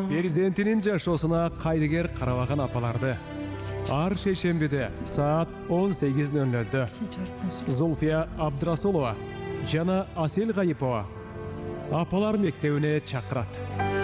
перзентинин жашоосуна кайдыгер карабаган апаларды ар шейшембиде саат 18:00 Зульфия Абдрасулова жана Асел Гайипова апалар мектебине чакырат.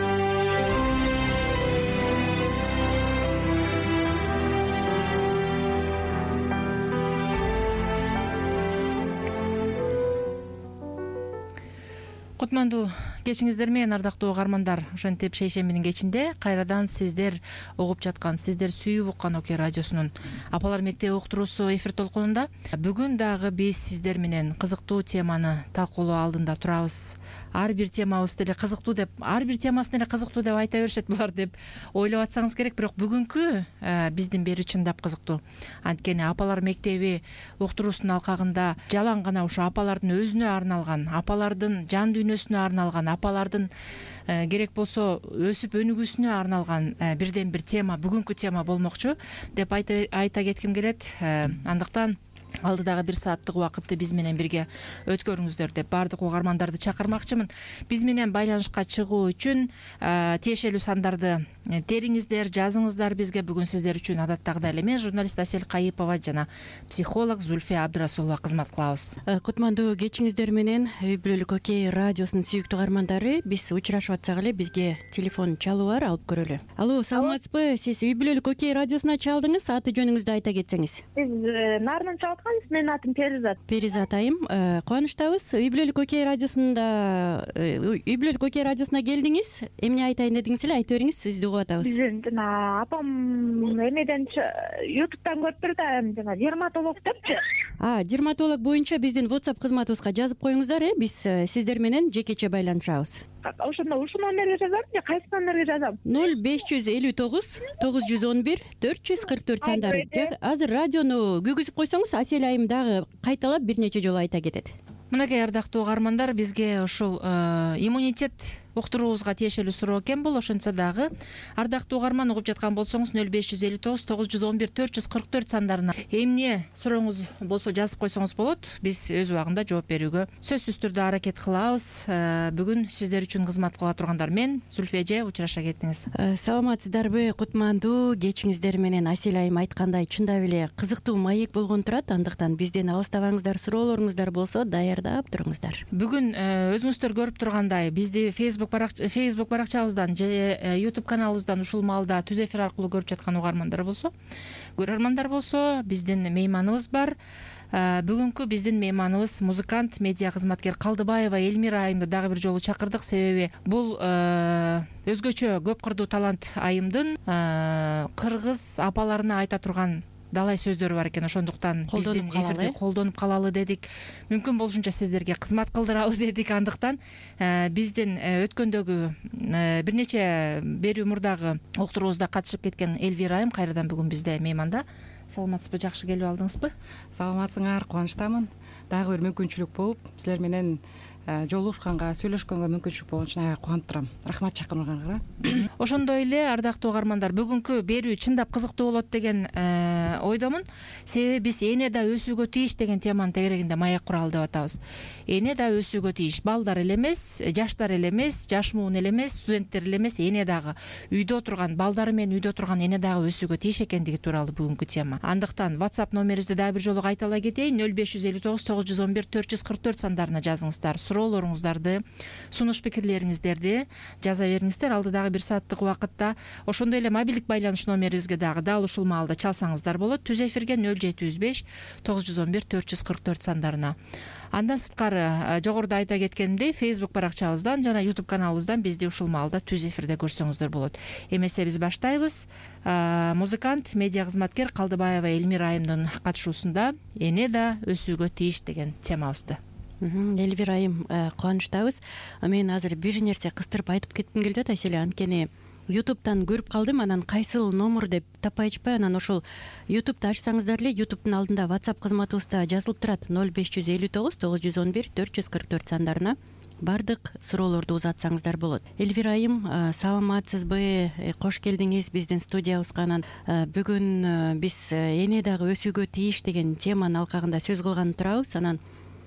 Кутмандуу кечиңиздер менен, ардактуу угармандар. Ошентип шейшембинин кечинде кайрадан сиздер угуп жаткан, сиздер сүйүп уккан Окей радиосунун апалар мектеби уктуруусу эфир толкунунда. Бүгүн дагы биз сиздер менен кызыктуу теманы талкуулоо алдында турабыз. Ар бир темабыз деле кызыктуу деп, ар бир темасын эле кызыктуу деп айта беришет булар деп ойлоп атсаңыз керек, бирок бүгүнкү биздин бери чындап кызыктуу. Анткени апалар мектеби уктуруусунун алкагында жалаң гана ушу апалардын өзүнө арналган, апалардын жан дүйнөсүнө арналган, апалардын керек болсо өсүп өнүгүүсүнө арналган бирден бир тема, бүгүнкү тема болмокчу деп айта кетким келет. Андыктан алдыдагы 1 сааттык убакытты биз менен бирге өткөрүңүздөр деп баардык угармандарды чакырмакчымын. Биз менен байланышка чыгуу үчүн тиешелүү сандарды териңиздер, жазыңыздар бизге. Бүгүн сиздер үчүн адаттагыдай эле мен журналист Асел Гайипова жана психолог Зульфия Абдрасулова кызмат кылабыз. Кутмандуу кечиңиздер менен үй бүлөлүк Окей радиосунун сүйүктүү угармандары, биз учурашып атсак эле бизге телефон чалуу бар, алып көрөлү. Алло, саламатсызбы? Сиз үй бүлөлүк Окей радиосуна чалдыңыз. Аты жөнүңүздү айта кетсеңиз. Биз Нарынан чалып атканбыз. Менин атым Перизат. Перизат айым, кубанычтабыз. Үй бүлөлүк Окей радиосунда үй бүлөлүк Окей радиосуна келдиңиз. Эмне айтайын дедиңиз эле, айта бериңиз, сизди угуп атабыз. Биздин жана апам эмеден YouTube'дан көрүп тур да, жана дерматолог депчи. Дерматолог боюнча биздин WhatsApp кызматыбызга жазып коюңуздар, биз сиздер менен жекече байланышабыз. Ошондо ушул номерге жазам же кайсы номерге жазам? 0559 911 444 сандары. Азыр радиону күйгүзүп койсоңуз, Асел айым дагы кайталап бир нече жолу айта кетет. Мынакей ардактуу угармандар, бизге ушул иммунитет уктуруубузга тиешелүү суроо экен бул. Ошентсе дагы ардактуу угарман угуп жаткан болсоңуз 0559 911 444 сандарына эмне сурооңуз болсо жазып койсоңуз болот. Биз өз убагында жооп берүүгө сөзсүз түрдө аракет кылабыз. Бүгүн сиздер үчүн кызмат кыла тургандар мен Зульфия эже, учураша кеттиңиз. Саламатсыздарбы кутмандуу кечиңиздер менен? Асел айым айткандай, чындап эле кызыктуу маек болгон турат. Андыктан бизден алыстабаңыздар, суроолоруңуздар болсо даярдап туруңуздар. Бүгүн өзүңүздөр көрүп тургандай, бизди Facebook баракчабыздан же YouTube каналыбыздан ушул маалда түз эфир аркылуу көрүп жаткан көрөрмандар болсо, биздин мейманыбыз бар. Бүгүнкү биздин мейманыбыз музыкант, медиа кызматкер Калдыбаева Эльмира айымды дагы бир жолу чакырдык. Себеби бул өзгөчө көп кырдуу талант айымдын кыргыз апаларына айта турган далай сөздөрү бар экен. Ошондуктан биздин эфирде колдонуп калалы дедик. Мүмкүн болушунча сиздерге кызмат кылдыралы дедик. Андыктан биздин өткөндөгү бир нече берүү мурдагы уктуруубузда катышып кеткен Эльвира айым кайрадан бүгүн бизде мейманда. Саламатсызбы, жакшы келип алдыңызбы? Саламатсыңар, кубанычтамын. Дагы бир мүмкүнчүлүк болуп, силер менен жолугушканга, сүйлөшкөнгө мүмкүнчүлүк болгон үчүн аябай кубанып турам. Рахмат чакырганга. Ошондой эле ардактуу угармандар, бүгүнкү берүү чындап кызыктуу болот деген ойдомун. Себеби биз эне да өсүүгө тийиш деген теманын тегерегинде маек куралы деп атабыз. Эне да өсүүгө тийиш. Балдар эле эмес, жаштар эле эмес, жаш муун эле эмес, студенттер эле эмес, эне дагы үйдө турган, балдары менен үйдө турган эне дагы өсүүгө тийиш экендиги тууралуу бүгүнкү тема. Андыктан WhatsApp номерибизди дагы бир жолу кайталай кетейин. 0559 911 444 сандарына жазыңыздар. Суроолоруңуздарды, сунуш пикирлериңиздерди жаза бериңиздер. Алдыдагы 1 сааттык убакытта ошондой эле мобилдик байланыш номерибизге дагы дал ушул маалда чалсаңыздар болот. Түз эфирге 0705 911 444 сандарына. Андан сырткары жогоруда айта кеткенимдей, Facebook баракчабыздан жана YouTube каналыбыздан бизди ушул маалда түз эфирде көрсөңүздөр болот. Эмесе биз баштайбыз. Музыкант, медиа кызматкер Калдыбаева Эльмира айымдын катышуусунда эне да өсүүгө тийиш деген темабызды. Эльвира айым, кубанычтабыз. Мен азыр бир нерсе кыстырып айтып кетким келет, Асел, анткени YouTube'дан көрүп калдым, анан кайсыл номер деп таппай атышпай, анан ошол YouTube'ду ачсаңыздар эле, YouTube'дун алдында WhatsApp кызматыбызда жазылып турат. 0559 911 444 сандарына бардык суроолорду узатсаңыздар болот. Эльвира айым, саламатсызбы? Кош келдиңиз биздин студиябызга. Анан бүгүн биз эне дагы өсүүгө тийиш деген теманын алкагында сөз кылганы турабыз. Анан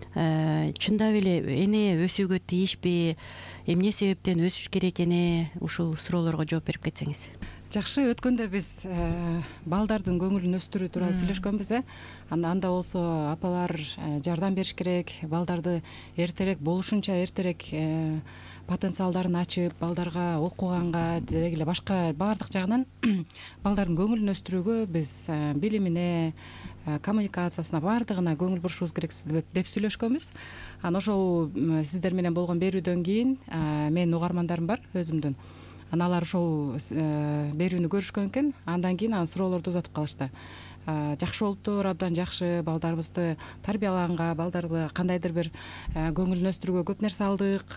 чындап эле эне өсүүгө тийишпи, эмне себептен өсүш керек эне, ушул суроолорго жооп берип кетсеңиз. Жакшы, өткөндө биз балдардын көңүлүн өстүрүү тууралуу сүйлөшкөнбүз. Анда болсо апалар жардам бериш керек, балдарды эртерээк, болушунча эртерээк потенциалдарын ачып, балдарга окуганга деги эле башка баардык жагынан балдардын көңүлүн өстүрүүгө биз билимине, коммуникациясына, баардыгына көңүл бурушубуз керек деп сүйлөшкөнбүз. Ошол сиздер менен болгон берүүдөн кийин менин угармандарым бар өзүмдүн. Алар ошол берүүнү көрүшкөн экен. Андан кийин суроолорду узатып калышты. Жакшы болуптур, абдан жакшы, балдарыбызды тарбиялаганга, балдарды кандайдыр бир көңүлүн өстүрүүгө көп нерсе алдык.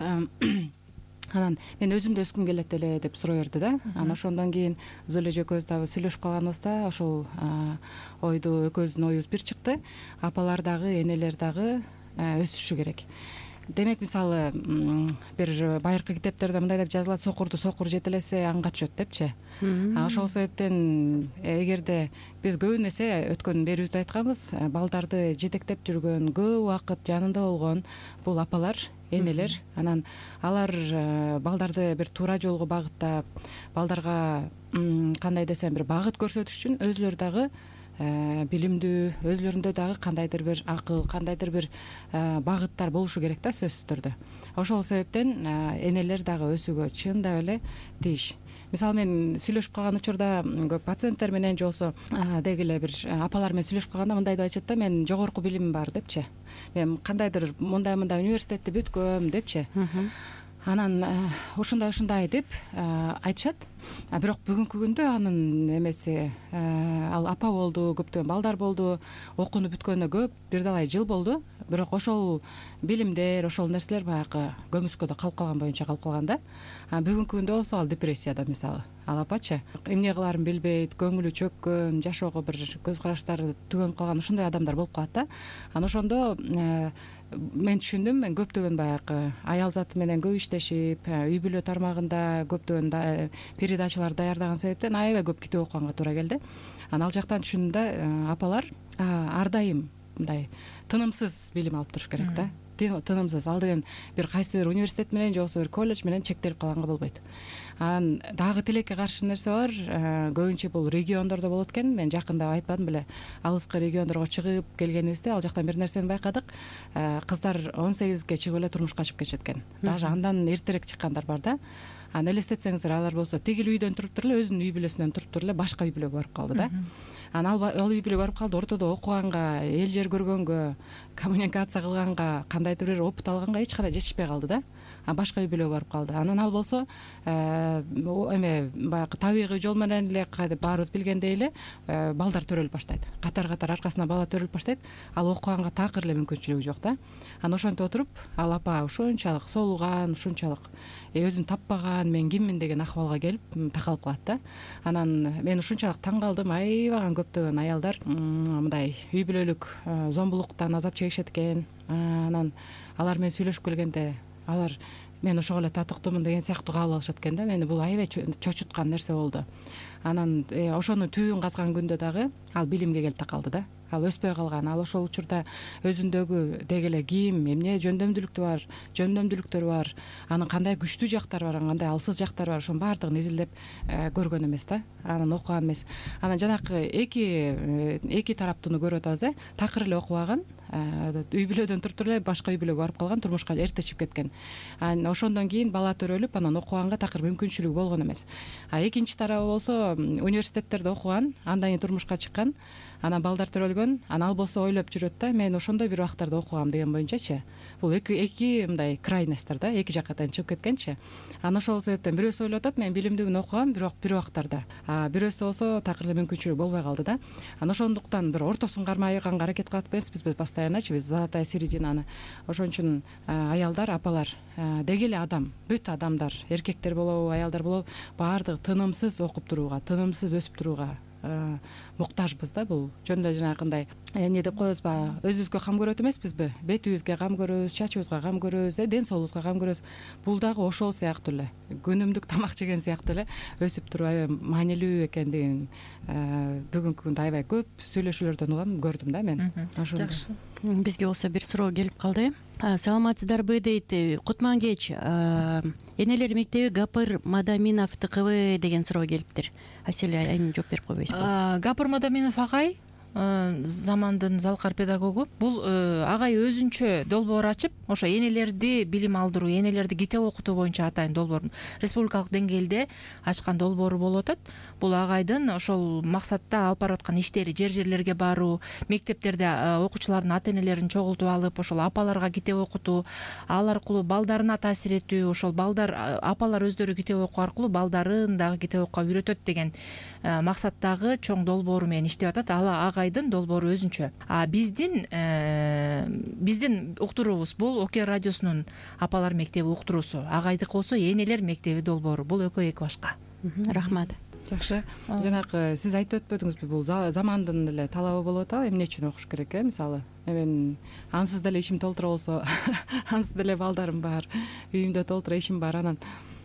Анан мен өзүм да өскүм келет эле деп суроо берди да. Ошондон кийин Зулеж экөөбүз дагы сүйлөшүп калганыбызда ошол ойду, экөөбүздүн оюбуз бир чыкты. Апалар дагы, энелер дагы өсүшү керек. Демек, мисалы, бир байыркы китептерде мындай деп жазылат: сокурду сокур жетелесе аңга түшөт депчи. Ошол себептен эгерде биз көбүн эсе өткөн берүүбүздө айтканбыз, балдарды жетектеп жүргөн, көп убакыт жанында болгон бул апалар, энелер. Анан алар балдарды бир туура жолго багыттап, балдарга кандай десем бир багыт көрсөтүш үчүн өзүлөрү дагы билимдүү, өзүлөрүндө дагы кандайдыр бир акыл, кандайдыр бир багыттар болушу керек да, сөзсүз түрдө. Ошол себептен энелер дагы өсүүгө чындап эле тийиш. Мисалы, мен сүйлөшүп калган учурда көп пациенттер менен же болсо деги эле бир апалар менен сүйлөшүп калганда мындай деп айтышат да: мен жогорку билимим бар депчи, мен кандайдыр мындай университетти бүткөм депчи. Анан ушундай деп айтышат. Бирок бүгүнкү күндө анын эмеси, ал апа болду, көптөгөн балдар болду, окууну бүткөнүнө көп бир далай жыл болду. Бирок ошол билимдер, ошол нерселер баягы көмүскөдө калып калган боюнча калып калган да. Бүгүнкү күндө болсо ал депрессияда, мисалы. Ал апачы эмне кылаарын билбейт, көңүлү чөккөн, жашоого бир көз караштары түгөнүп калган ушундай адамдар болуп калат да. Ошондо мен түшүндүм, мен көптөгөн баягы аял заты менен көп иштешип, үй бүлө тармагында көптөгөн передачалар даярдаган себептен аябай көп китеп окуганга туура келди. Ал жактан түшүндүм да, апалар ар дайым мындай тынымсыз билим алып туруш керек да. Тынымсыз. Ал деген бир кайсы бир университет менен же болбосо бир колледж менен чектелип калганга болбойт. Анан дагы тилекке каршы нерсе бар. Көбүнчө бул региондордо болот экен. Мен жакында айтпадым беле, алыскы региондорго чыгып келгенибизде ал жактан бир нерсени байкадык. Кыздар 18ге чыгып эле турмушка чыгып кетишет экен. Даже андан эртерээк чыккандар бар да. Элестетсеңиздер, алар болсо тигил үйдөн туруп эле, өзүнүн үй бүлөсүнөн туруп эле башка үй бүлөгө барып калды да. Ал үй бүлөгө барып калды, ортодо окуганга, эл жер көргөнгө, коммуникация кылганга, кандайдыр бир опыт алганга эч кандай жетишпей калды да. Башка үй бүлөгө барып калды. Анан ал болсо эме баягы табигый жол менен эле, баарыбыз билгендей эле, балдар төрөлүп баштайт. Катар аркасына бала төрөлүп баштайт. Ал окуганга такыр эле мүмкүнчүлүгү жок да. Ошентип отуруп, ал апа ушунчалык соолуган, ушунчалык өзүн таппаган, мен киммин деген акыбалга келип такалып калат да. Анан мен ушунчалык таң калдым, аябаган көптөгөн аялдар мындай үй бүлөлүк зомбулуктан азап чегишет экен. Анан алар менен сүйлөшүп келгенде, алар мен ошого эле татыктуумун деген сыяктуу кабыл алышат экен да. Мени бул аябай чочуткан нерсе болду. Анан ошонун түбүн казган күндө дагы ал билимге келип такалды да. Ал өспөй калган. Ал ошол учурда өзүндөгү деги эле ким, эмне жөндөмдүүлүктөр бар, анын кандай күчтүү жактары бар, кандай алсыз жактары бар, ошонун баардыгын изилдеп көргөн эмес да. Анан окуган эмес. Анан жанакы эки тараптууну көрүп атабыз, такыр эле окубаган, үй бүлөдөн туруп эле башка үй бүлөгө барып калган, турмушка эрте чыгып кеткен. Анан ошондон кийин бала төрөлүп, анан окуганга такыр мүмкүнчүлүгү болгон эмес. Экинчи тарабы болсо университеттерде окуган, андан кийин турмушка чыккан, анан балдар төрөлгөн, анан ал болсо ойлоп жүрөт да, мен ошондой бир убактарда окугам деген боюнчачы. Бул эки мындай крайностьтар да, эки жакка тең чыгып кеткенчи. Анан ошол себептен бирөөсү ойлоп атат, мен билимдүүмүн, окугам, бирок бир убактарда. Бирөөсү болсо такыр эле мүмкүнчүлүгү болбой калды да. Анан ошондуктан бир ортосун кармаганга аракет кылат эмеспизби постоянночы, биз золотая серединаны. Ошон үчүн аялдар, апалар деги эле адам, бүт адамдар, эркектер болобу, аялдар болобу, баардыгы тынымсыз окуп турууга, тынымсыз өсүп турууга муктажбыз да. Бул жөн эле жанагындай эмне деп коебуз баягы өзүбүзгө кам көрөт эмеспизби, бетибизге кам көрөбүз, чачыбызга кам көрөбүз, ден соолугубузга кам көрөбүз. Бул дагы ошол сыяктуу эле, күнүмдүк тамак жеген сыяктуу эле өсүп туруп аябай маанилүү экендигин бүгүнкү күндө аябай көп сүйлөшүүлөрдөн угам, көрдүм да мен. Жакшы. Бизге болсо бир суроо келип калды. Саламатсыздарбы дейт, Кутман кеч, энелер мектеби Гапыр Мадаминовдыкыбы деген суроо келиптир. Асель айым жооп берип койбойсузбу? Гапыр Мадаминов агай замандын залкар педагогу. Бул агай өзүнчө долбоор ачып, ошо энелерди билим алдыруу, энелерди китеп окутуу боюнча атайын долбоор республикалык деңгээлде ачкан долбоору болуп атат. Бул агайдын ошол максатта алып барып аткан иштери жерлерге баруу, мектептерде окуучулардын ата энелерин чогултуп алып, ошол апаларга китеп окутуу, ал аркылуу балдарына таасир этүү, ошол балдар апалар өздөрү китеп окуу аркылуу балдарын дагы китеп окууга үйрөтөт деген максаттагы чоң долбоору менен иштеп атат. Ал агайдын долбоору өзүнчө. Биздин уктуруубуз бул Оке радиосунун апалар мектеби уктуруусу. Агайдыкы болсо энелер мектеби долбоору. Бул экөө эки башка. Рахмат. Жакшы. Жанагы сиз айтып өтпөдүңүзбү, бул замандын эле талабы болуп атабы, эмне үчүн окуш керек, мисалы. Мен ансыз деле ишим толтура болсо, ансыз деле балдарым бар, үйүмдө толтура ишим бар. Анан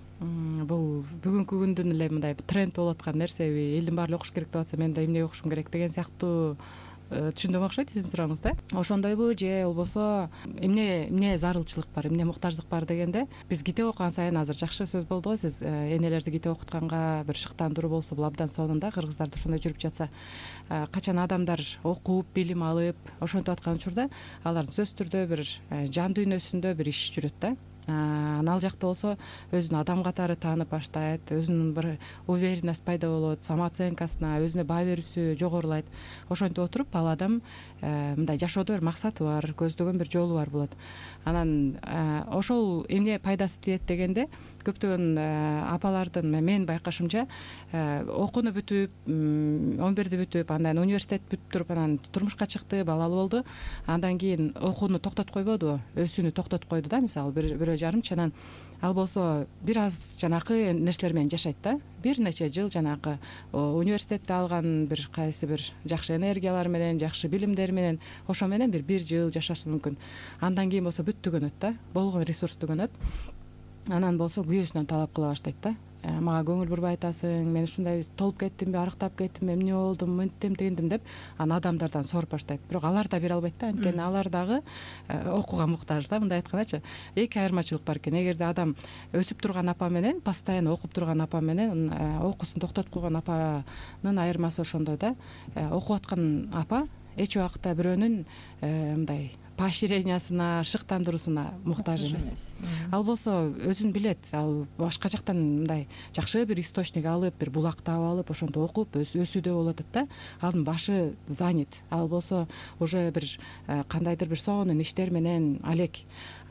бул бүгүнкү күндүн эле мындай тренд болуп аткан нерсеби, элдин баары окуш керек деп атса, мен да эмне окушум керек деген сыяктуу түшүндөм окшойт сиздин сурооңуз да. Ошондойбу же болбосо эмне зарылчылык бар, эмне муктаждык бар дегенде, биз китеп окуган сайын, азыр жакшы сөз болду го, сиз энелерди китеп окутканга бир шыктандыруу болсо, бул абдан сонун да. Кыргыздарда ошондой жүрүп жатса, качан адамдар окуп, билим алып, ошентип аткан учурда алардын сөзсүз түрдө бир жан дүйнөсүндө бир иш жүрөт да. Ал жакта болсо өзүн адам катары таанып баштайт, өзүнүн бир уверенность пайда болот, самооценкасына, өзүнө баа берүүсү жогорулайт. Ошентип отуруп ал адам мындай жашоодо бир максаты бар, көздөгөн бир жолу бар болот. Анан ошол эмне пайдасы тиет дегенде, көптөгөн апалардын мен байкашымча окууну бүтүп, 11-ди бүтүп, андан университет бүтүп туруп, анан турмушка чыкты, балалуу болду. Андан кийин окууну токтотуп койбоду, өсүүнү токтотуп койду да, мисалы бирөө жарымчы. Анан ал болсо бир аз жанакы нерселер менен жашайт да. Бир нече жыл жанакы университетте алган бир кайсы бир жакшы энергиялар менен, жакшы билимдер менен, ошо менен бир жыл жашашы мүмкүн. Андан кийин болсо бүт түгөнөт да, болгон ресурс түгөнөт. Анан болсо күйөөсүнөн талап кыла баштайт да. Мага көңүл бурбай атасың, мен ушундай толуп кеттимби, арыктап кеттимби, эмне болдум, мынттим дегендим деп, анан адамдардан сооруп баштайт. Бирок алар да бере албайт да, анткени алар дагы окууга муктаж да. Мындай айткандачы, эки айырмачылык бар экен. Эгерде адам өсүп турган апа менен, постоянно окуп турган апа менен окуусун токтотуп койгон апанын айырмасы ошондой да. Окуп аткан апа эч убакта бирөөнүн мындай поощрениясына, шыктандыруусуна муктаж эмес. Ал болсо өзүн билет, ал башка жактан мындай жакшы бир источник алып, бир булак таап алып, ошондо окуп өсүүдө болуп атат да. Анын башы занят. Ал болсо уже бир кандайдыр бир сонун иштер менен алек.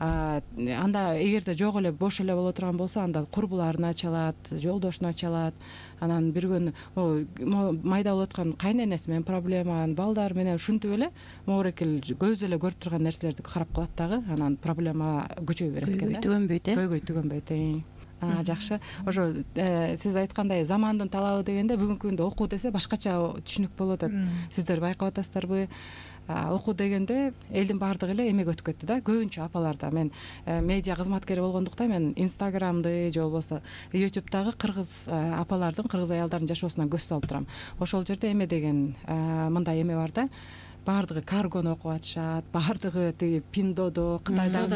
Анда эгерде жок эле бош эле боло турган болсо, анда курбуларын ача алат, жолдошун ача алат. Анан бир күнү майда болуп аткан кайненеси менен проблема, балдар менен ушинтип эле моорекил көзү эле көрүп турган нерселерди карап калат дагы. Анан проблема күчөй берет экен да. Көйгөй түгөнбөйт. Жакшы. Ошо сиз айткандай замандын талабы дегенде, бүгүнкү күндө окуу десе башкача түшүнүк болуп атат. Сиздер байкап атасыздарбы? Окуу дегенде элдин баардыгы эле эмеге өтүп кетти да. Көбүнчө апаларда, мен медиа кызматкери болгондуктан мен Инстаграмды же болбосо Ютубтагы кыргыз апалардын, кыргыз аялдардын жашоосуна көз салып турам. Ошол жерде эме деген мындай эме бар да. Баардыгы каргону окуп атышат, баардыгы тиги Пиндодо, Кытайдан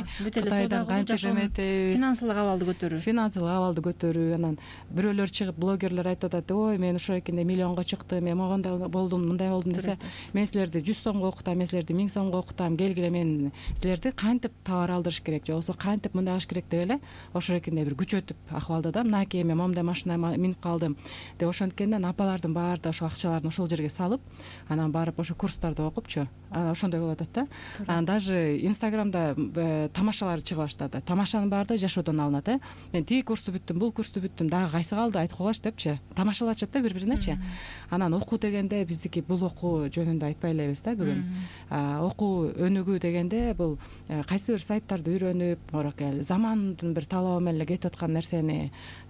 кантип эметебиз, финансылык абалды көтөрүү. Анан бирөөлөр чыгып, блогерлер айтып атат, ой, мен ушул экенде миллионго чыктым, мен могондой болдум, мындай болдум десе, мен силерди 100 сомго окутам, мен силерди 1000 сомго окутам, келгиле, мен силерди кантип товар алдырыш керек, же болбосо кантип мындай кылыш керек деп эле ошол экенде бир күчөтүп акыбалда да. Мынакей, мен момундай машинага минип калдым деп ошонткенден апалардын баары да ошол акчаларын ошол жерге салып, анан барып ошо курстарды окупчу, ошондой болуп атат да. Анан даже инстаграмда тамашалар чыга баштады. Тамашанын баары жашоодон алынат. Мен тиги курсту бүттүм, бул курсту бүттүм, дагы кайсы калды айтып койгулачы депчи тамашалачат да бири биринечи. Анан окуу дегенде биздики бул окуу жөнүндө айтпай элебиз да бүгүн. Окуу өнүгүү дегенде бул кайсы бир сайттарды үйрөнүп, замандын бир талабы менен кетип аткан нерсени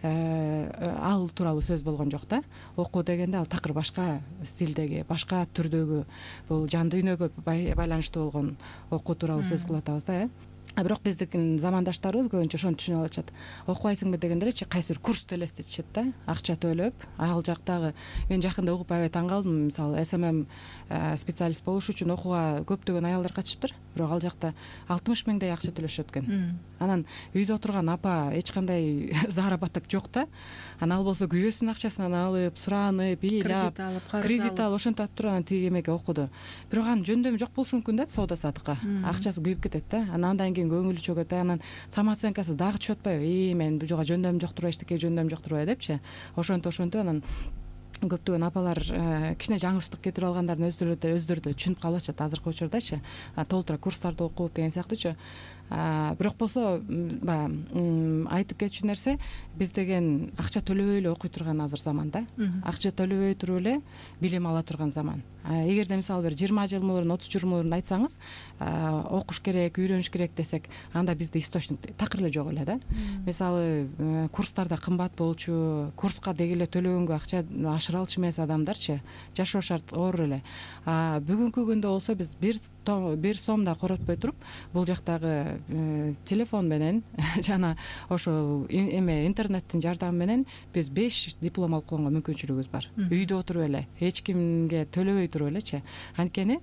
ал тууралуу сөз болгон жок да. Окуу дегенде ал такыр башка стилдеги, башка түрдөгү, бул жан дүйнөгө байланыштуу болгон окуу тууралуу сөз кылып атабыз да. Бирок биздин замандаштарыбыз көбүнчө ошону түшүнүп алышат. Окубайсыңбы дегендерчи кайсы бир курсту элестетишет да, акча төлөп. Ал жактагы мен жакында угуп аябай таң калдым. Мисалы СММ специалист болуш үчүн окууга көптөгөн аялдар катышыптыр, бирок ал жакта 60 миңдей акча төлөшөт экен. Анан үйдө отурган апа эч кандай заработок жок да. Анан ал болсо күйөөсүнүн акчасынан алып, суранып, ыйлап, кредит алып ошентип туруп анан тиги эмеге окуду. Бирок анын жөндөмү жок болушу мүмкүн да, соода сатыкка. Акчасы күйүп кетет да. Андан кийин көңүлү чөгөт, анан самооценкасы дагы түшүп атпайбы? Мен бул жака жөндөмүм жок турбай, эчтеке жөндөмүм жок турбай депчи. Ошентип анан көптөгөн апалар кичине жаңылыштык кетирип алгандардын өздөрү да түшүнүп калып атышат азыркы учурдачы. Толтура курстарды окуп деген сыяктуучу. Бирок болсо айтып кетчү нерсе, биз деген акча төлөбөй эле окуй турган азыр заманда. Акча төлөбөй туруп эле билим ала турган заман. Эгерде мисалы бир 20 жыл мурун, 30 жыл мурун айтсаңыз, окуш керек, үйрөнүш керек десек, анда бизде источник такыр эле жок эле да. Мисалы курстарда кымбат болчу, курска деги эле төлөгөнгө акча ашыра алчу эмес адамдарчы, жашоо шарт оор эле. Бүгүнкү күндө болсо биз бир сом да коротпой туруп, бул жактагы телефон менен жана ошол интернеттин жардамы менен биз 5 диплом алып койгонго мүмкүнчүлүгүбүз бар. Үйдө отуруп эле, эч кимге төлөбөй туруп элечи. Анткени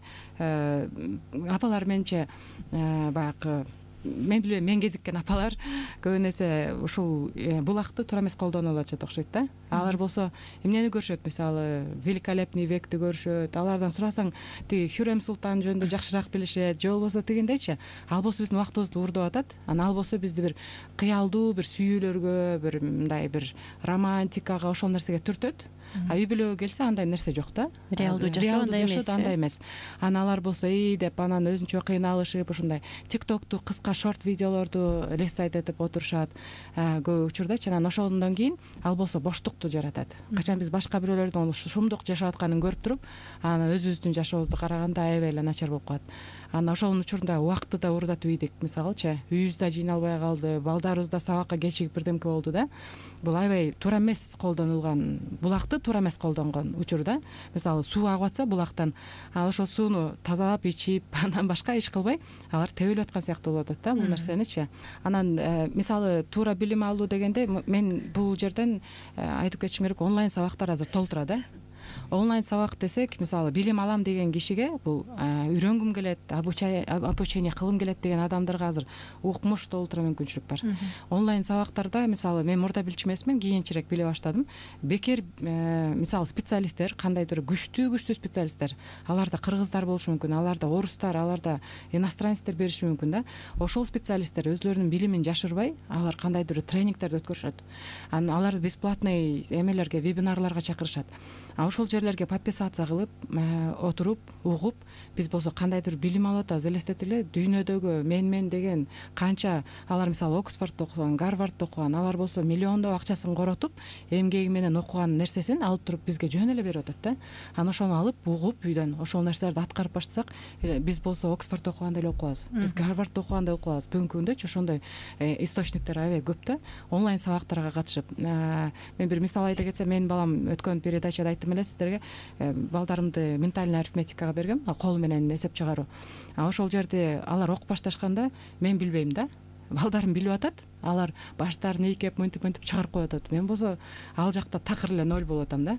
апалар менимче баягы мен билбейм, мен кезиккен апалар көбүн эсе ушул булакты туура эмес колдонуп алышат окшойт да. Алар болсо эмнени көрүшөт? Мисалы великолепный векти көрүшөт. Алардан сурасаң тиги Хюррем Султан жөнүндө жакшыраак билишет, же болбосо тигиндейчи. Ал болсо биздин убактыбызды уурдап атат. Анан ал болсо бизди бир кыялдуу бир сүйүүлөргө, бир мындай бир романтикага, ошол нерсеге түртөт. Үй бүлөгө келсе андай нерсе жок да. Реалдуу жашоо андай эмес. Анан алар болсо деп анан өзүнчө кыйналышып, ушундай TikTok'ту кыска шорт видеолорду лесайт этип отурушат көп учурдачы. Анан ошондон кийин ал болсо боштукту жаратат. Качан биз башка бирөөлөрдүн шумдук жашап атканын көрүп туруп, анан өзүбүздүн жашообузду караганда аябай эле начар болуп калат. Анан ошонун учурунда убакытты да уурдатып ийдик. Мисалычы, үйүбүз да жыйналбай калды, балдарыбыз да сабакка кечигип бирдемке болду да. Бул аябай туура эмес колдонулган, булакты туура эмес колдонгон учур да. Мисалы суу агып атса булактан, ошол сууну тазалап ичип, анан башка иш кылбай, алар тебилип аткан сыяктуу болуп атат да бул нерсеничи. Анан мисалы туура билим алуу дегенде мен бул жерден айтып кетишим керек, онлайн сабактар азыр толтура да. Онлайн сабак десек, мисалы билим алам деген кишиге бул үйрөнгүм келет, обучение кылгым келет деген адамдарга азыр укмуш толтура мүмкүнчүлүк бар. Онлайн сабактарда мисалы мен мурда билчү эмесмин, кийинчерээк биле баштадым. Бекер мисалы специалисттер, кандайдыр күчтүү специалисттер, аларда кыргыздар болушу мүмкүн, аларда орустар, аларда иностранецтер бериши мүмкүн да. Ошол специалисттер өзлөрүнүн билимин жашырбай, алар кандайдыр тренингтерди өткөрүшөт. Анан аларды бесплатный эмелерге, вебинарларга чакырышат. Ошол жерлерге подписация кылып, отуруп, угуп, биз болсо кандайдыр билим алып атабыз, элестетели, дүйнөдөгү мен деген канча, алар мисалы Оксфордто окуган, Гарвардто окуган, алар болсо миллиондоо акчасын коротуп, эмгеги менен окуган нерсесин алып туруп бизге жөн эле берип атат да. Анан ошону алып, угуп, үйдөн ошол нерселерди аткарып баштасак, биз болсо Оксфордто окугандай эле окуп калабыз. Биз Гарвардто окугандай окуп калабыз. Бүгүнкү күндө ошондой источниктер аябай көп да. Онлайн сабактарга катышып, мен бир мисал айта кетсем, менин балам өткөн передачада айттым эле сиздерге, балдарымды ментальный арифметикага бергем, кол менен эсеп чыгаруу. Ошол жерде алар окуп башташканда мен билбейм да. Балдарым билип атат, алар баштарын ийкеп мынтип чыгарып коюп атат. Мен болсо ал жакта такыр эле ноль болуп атам да.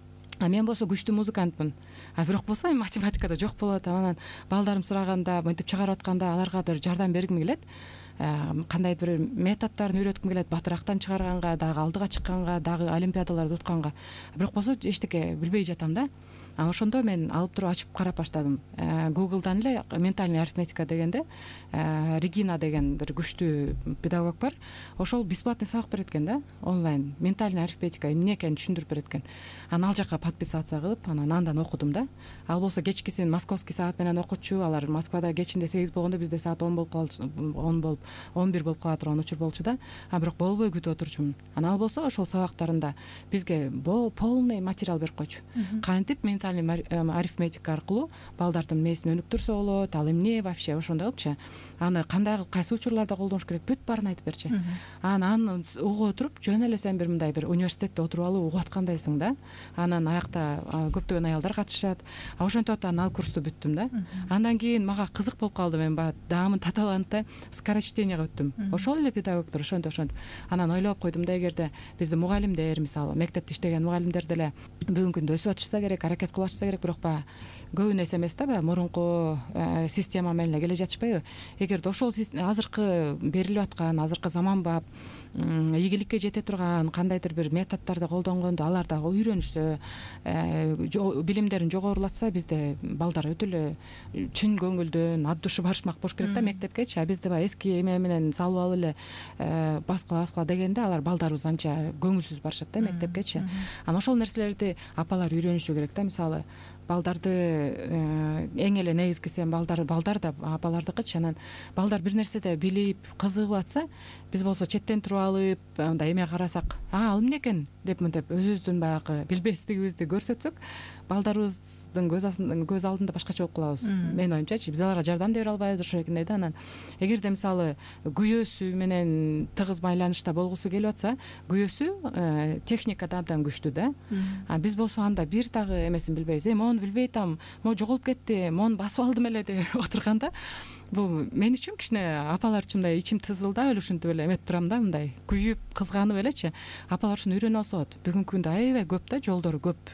Мен болсо күчтүү музыкантмын. Бирок болсо математикада жок болуп атам. Анан балдарым сураганда, мынтип чыгарып атканда аларга да жардам бергим келет. Кандайдыр бир методдорун үйрөткүм келет, батырактан чыгарганга, дагы алдыга чыкканга, дагы олимпиадаларды утканга. Бирок болсо эчтеке билбей жатам да. анан ошондо мен алып туруп ачып карап баштадым. Google'дан эле ментальная арифметика дегенде Регина деген бир күчтүү педагог бар. Ошол бесплатный сабак берет экен да, онлайн. Ментальная арифметика эмне экенин түшүндүрүп берет экен. Анан ал жака подписация кылып, анан андан окудум да. Ал болсо кечкисин московский саат менен окутчу. Алар Москвада кечинде 8 болгондо бизде саат 10 болуп калчу, 11 болуп кала турган учур болчу да. Бирок болбой күтүп отурчумун. Анан ал болсо ошол сабактарында бизге полный материал берип койчу. Кантип ментальный арифметика аркылуу балдардын мээсин өнүктүрсө болот, ал эмне вообще ошондой кылыпчы. Аны кандай кайсы учурларда колдонуш керек, бүт баарын айтып берчү. Анан угуп отуруп, жөн эле сен бир мындай бир университетте отуруп алып угуп аткандайсың да. Анан аякта көптөгөн аялдар катышат. Ошентип атып ал курсту бүттүм да. Андан кийин мага кызык болуп калды, мен баягы даамын таталанып да скорочтенияга өттүм. Ошол эле педагогдор ошентип. Анан ойлоп койдум да, эгерде бизде мугалимдер, мисалы мектепте иштеген мугалимдер деле бүгүнкү күндө өсүп атышса керек, аракет кылып атышса керек, бирок баягы көбүн эс эмес да, баягы мурунку система менен эле келе жатышпайбы? Эгерде ошол азыркы берилип аткан, азыркы заманбап ийгиликке жете турган кандайдыр бир методдорду колдонгондо алар дагы үйрөнүшсө, билимдерин жогорулатса, бизде балдар өтө эле чын көңүлдөн от души барышмак болуш керек да мектепкечи. А бизде баягы эски эме менен салып алып эле баскыла дегенде алар балдарыбыз анча көңүлсүз барышат да мектепкечи. Анан ошол нерселерди апалар үйрөнүшү керек да. Мисалы балдарды эң эле негизгиси балдар да апалардыкычы. Анан балдар бир нерседе билип кызыгып атса, биз болсо четтен туруп алып мындай эме карасак, ал эмне экен деп мынтип өзүбүздүн баягы билбестигибизди көрсөтсөк, балдарыбыздын көз алдында башкача болуп калабыз. Менин оюмчачы, биз аларга жардам да бере албайбыз ошол экендей да. Анан эгерде мисалы күйөөсү менен тыгыз байланышта болгусу келип атса, күйөөсү техникада абдан күчтүү да. Биз болсо анда бир дагы эмесин билбейбиз. Мону билбей атам, могу жоголуп кетти, мону басып алдым эле деп отурганда, бул мен үчүн кичине апалар үчүн мындай ичим тызылдап эле ушинтип эле эметип турам да, мындай күйүп кызганып элечи. Апалар ушуну үйрөнүп алса болот. Бүгүнкү күндө аябай көп да, жолдору көп.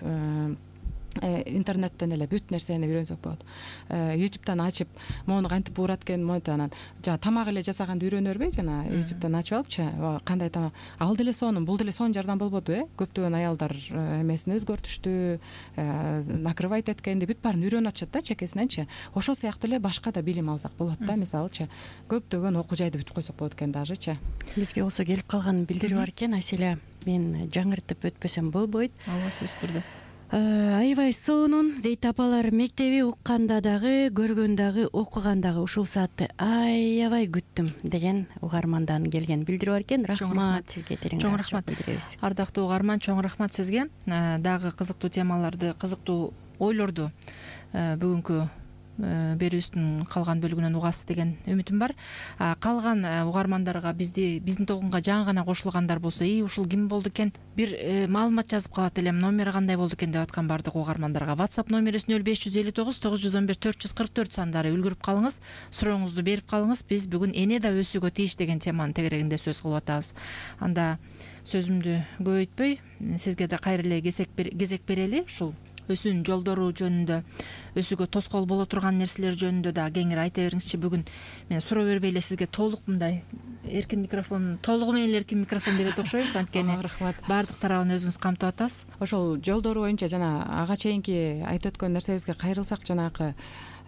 Интернеттен эле бүт нерсени үйрөнсөк болот. YouTube'дан ачып, мону кантип уурат экен, анан жана тамак эле жасаганды үйрөнө бербей, жана YouTube'дан ачып алыпчы, кандай тамак, ал деле сонун, бул деле сонун жардам болбоду, көптөгөн аялдар эмесин өзгөртүштү, накрывать эткенди бүт баарын үйрөнүп атышат да чекесиненчи. Ошол сыяктуу эле башка да билим алсак болот да, мисалычы көптөгөн окуу жайды бүтүп койсок болот экен дажычы. Бизге болсо келип калган билдирүү бар экен, Аселя, мен жаңыртып өтпөсөм болбойт. Ооба, сөзсүз түрдө. Аябай сонун дейт апалар, мектеби укканда дагы, көргөн дагы, окуган дагы ушул саатты аябай күттүм деген угармандан келген билдирүү бар экен. Рахмат сизге, чоң рахмат билдиребиз. Ардактуу угарман, чоң рахмат сизге. Дагы кызыктуу темаларды, кызыктуу ойлорду бүгүнкү берүүбүздүн калган бөлүгүнөн угасыз деген үмүтүм бар. Калган угармандарга, биздин толкунга жаңы гана кошулгандар болсо, ушул ким болду экен, бир маалымат жазып калат элем, номери кандай болду экен деп аткан бардык угармандарга WhatsApp номерибиз 0559 911 444 сандары үлгүрүп калыңыз, сурооңузду берип калыңыз. Биз бүгүн эне да өсүүгө тийиш деген теманын тегерегинде сөз кылып атабыз. Анда сөзүмдү көбөйтпөй, сизге да кайра эле кезек берели. Ушул өсүүнүн жолдору жөнүндө, өсүүгө тоскоол боло турган нерселер жөнүндө да кеңири айта бериңизчи. Бүгүн мен суроо бербей эле сизге толук мындай эркин микрофон, толугу менен эркин микрофон берет окшойбуз, анткени баардык тарабын өзүңүз камтып атасыз. Ошол жолдору боюнча жана ага чейинки айтып өткөн нерсебизге кайрылсак, жанагы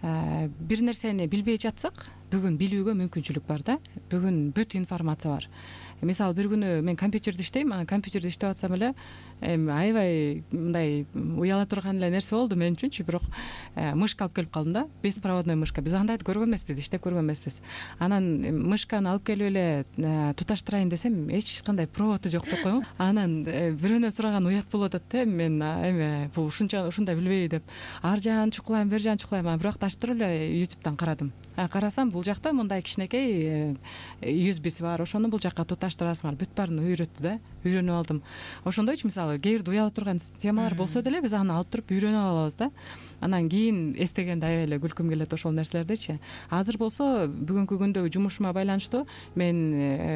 бир нерсени билбей жатсак, бүгүн билүүгө мүмкүнчүлүк бар да. Бүгүн бүт информация бар. Мисалы бир күнү мен компьютерде иштейм, анан компьютерде иштеп атсам эле аябай мындай уяла турган эле нерсе болду мен үчүнчү. Бирок мышка алып келип калдым да, беспроводной мышка. Биз андайды көргөн эмеспиз, иштеп көргөн эмеспиз. Анан мышканы алып келип эле туташтырайын десем, эч кандай проводу жок деп коюңуз. Анан бирөөнөн сураган уят болуп атат да, мен эме бул ушундай билбей деп ар жагын чукулайм, бер жагын чукулайм. Бирок таштырып эле YouTube'дан карадым. Карасам, бул жакта мындай кичинекей USB бар, ошону бул жакка туташтырасыңар. Бүт баарын үйрөттү да, үйрөнүп алдым. Ошондойчу, мисалы кээ бирде уяла турган темалар болсо деле биз аны алып туруп үйрөнүп алабыз да. Анан кийин эстегенде аябай эле күлкүм келет ошол нерселердичи. Азыр болсо бүгүнкү күндөгү жумушума байланыштуу мен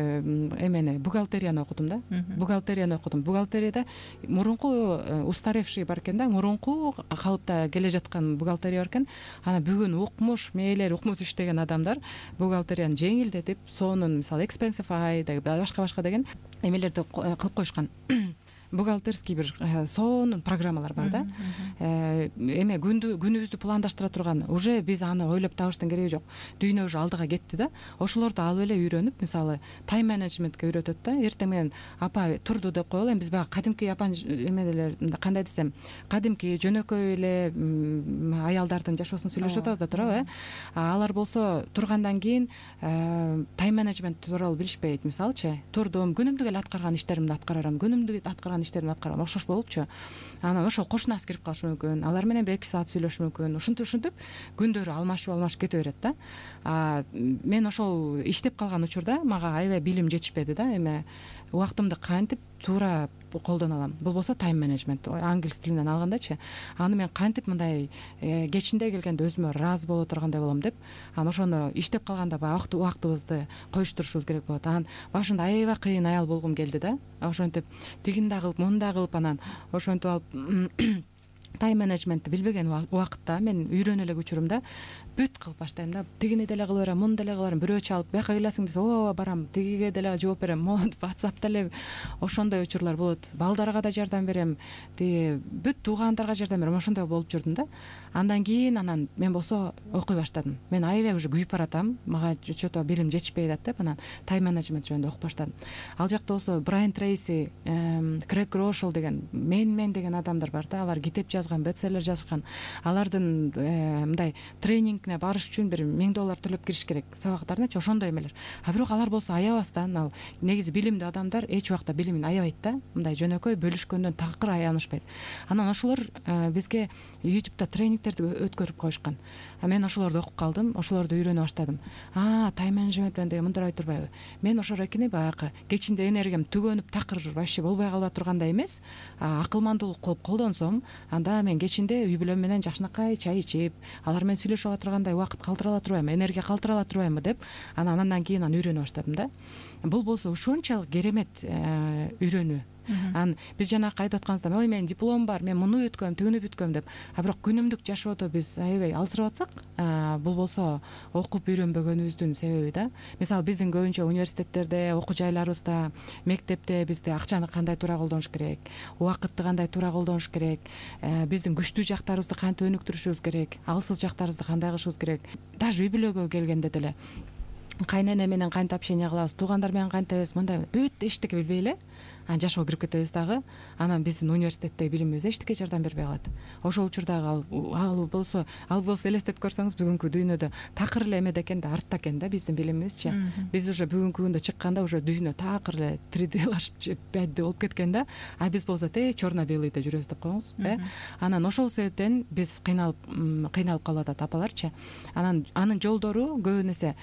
эмени бухгалтерияны окудум да. Бухгалтерияны окудум. Бухгалтерияда мурунку устаревший бар экен да, мурунку калыпта келе жаткан бухгалтерия бар экен. Анан бүгүн укмуш мээлер, укмуш иштеген адамдар бухгалтерияны жеңилдетип, сонун мисалы Expensify деген башка деген эмелерди кылып коюшкан. бухгалтерский бир сонун программалар бар да. Эме күнүбүздү пландаштыра турган уже биз аны ойлоп табыштын кереги жок. Дүйнө уже алдыга кетти да. Ошолорду алып эле үйрөнүп, мисалы тайм менеджментке үйрөтөт да. Эртең менен апа турду деп коелу. Эми биз баягы кадимки эмелер кандай десем, кадимки жөнөкөй эле аялдардын жашоосун сүйлөшүп атабыз да туурабы? Алар болсо тургандан кийин тайм менеджмент тууралуу билишпейт. Мисалычы, турдум, күнүмдүк эле аткарган иштеримди аткарам, күнүмдүк аткарган иштеримди аткарам, окшош болупчу. Анан ошол кошуна кирип калышы мүмкүн. Алар менен 1-2 саат сүйлөшүш мүмкүн. Ушинтип күндөрү алмашып кете берет да. Мен ошол иштеп калган учурда мага аябай билим жетишпеди да. Эме убактымды кантип туура колдоно алам. Бул болсо тайм менеджмент, англис тилинен алгандачы. Аны мен кантип мындай кечинде келгенде өзүмө ыраазы боло тургандай болом деп, анан ошону иштеп калганда баягы убактыбызды коюштурушубуз керек болот. Анан башында аябай кыйын аял болгум келди да. Ошентип тигин да кылып, мун да кылып, анан ошентип алып тайм менеджментти билбеген убакытта мен үйрөнө элек учурумда бүт кылып баштайм да. Тигини деле кыла берем, муну деле кыла берем. Бирөө чалып, бияка келесиң десе, ооба барам, тигиге деле жооп берем, WhatsApp деле ошондой учурлар болот. Балдарга да жардам берем, бүт туугандарга жардам берем. Ошондой болуп жүрдүм да. Андан кийин мен болсо окуй баштадым. Мен аябай уже күйүп баратам. Мага чото билим жетишпей атат деп, анан тайм менеджмент жөнүндө окуп баштадым. Ал жакта болсо Брайан Трейси, Крэг Рошел деген, мен деген адамдар бар да. Алар китеп жазган, бестселлер жазган. Алардын мындай тренингине барыш үчүн бир $1000 төлөп кириш керек сабактарыначы, ошондой эмелер. Бирок алар болсо аябастан, ал негизи билимдүү адамдар эч убакта билимин аябайт да. Мындай жөнөкөй бөлүшкөндөн такыр аянышпайт. Анан ошолор бизге YouTube'да тренингтерди өткөрүп коюшкан. Мен ошолорду окуп калдым, ошолорду үйрөнө баштадым. Тайм менеджмент деген мындай ой турбайбы? Мен ошол экени баягы кечинде энергиям түгөнүп такыр вообще болбой калып тургандай эмес, акылмандуулук кылып колдонсом, анда мен кечинде үй бүлөм менен жакшынакай чай ичип, алар менен сүйлөшүп ала тургандай убакыт калтыра ала турбайбы, энергия калтыра ала турбайбы деп, андан кийин үйрөнө баштадым да. Бул болсо ушунчалык керемет үйрөнүү. Биз жанагы айтып атканыбыздай, ой менин дипломум бар, мен муну бүткөм, тигини бүткөм деп. Бирок күнүмдүк жашоодо биз аябай алсырап атсак, бул болсо окуп үйрөнбөгөнүбүздүн себеби да. Мисалы биздин көбүнчө университеттерде, окуу жайларыбызда, мектепте бизде акчаны кандай туура колдонуш керек, убакытты кандай туура колдонуш керек, биздин күчтүү жактарыбызды кантип өнүктүрүшүбүз керек, алсыз жактарыбызды кандай кылышыбыз керек. Даже үй бүлөгө келгенде деле кайнене менен кантип общение кылабыз, туугандар менен кантебиз, мындай бүт эчтеке билбей эле жашоого кирип кетебиз дагы. Анан биздин университеттеги билимибиз эчтеке жардам бербей калат. Ошол учурдагы ал болсо элестетип көрсөңүз, бүгүнкү дүйнөдө такыр эле эмеде экен да, артта экен да биздин билимибизчи. Биз уже бүгүнкү күндө чыкканда уже дүйнө такыр эле 3D-лашып 5D болуп кеткен да. Биз болсо черно-белыйда жүрөбүз деп коюңуз. Анан ошол себептен биз кыйналып калып атат апаларчы. Анан анын жолдору көбүн эсе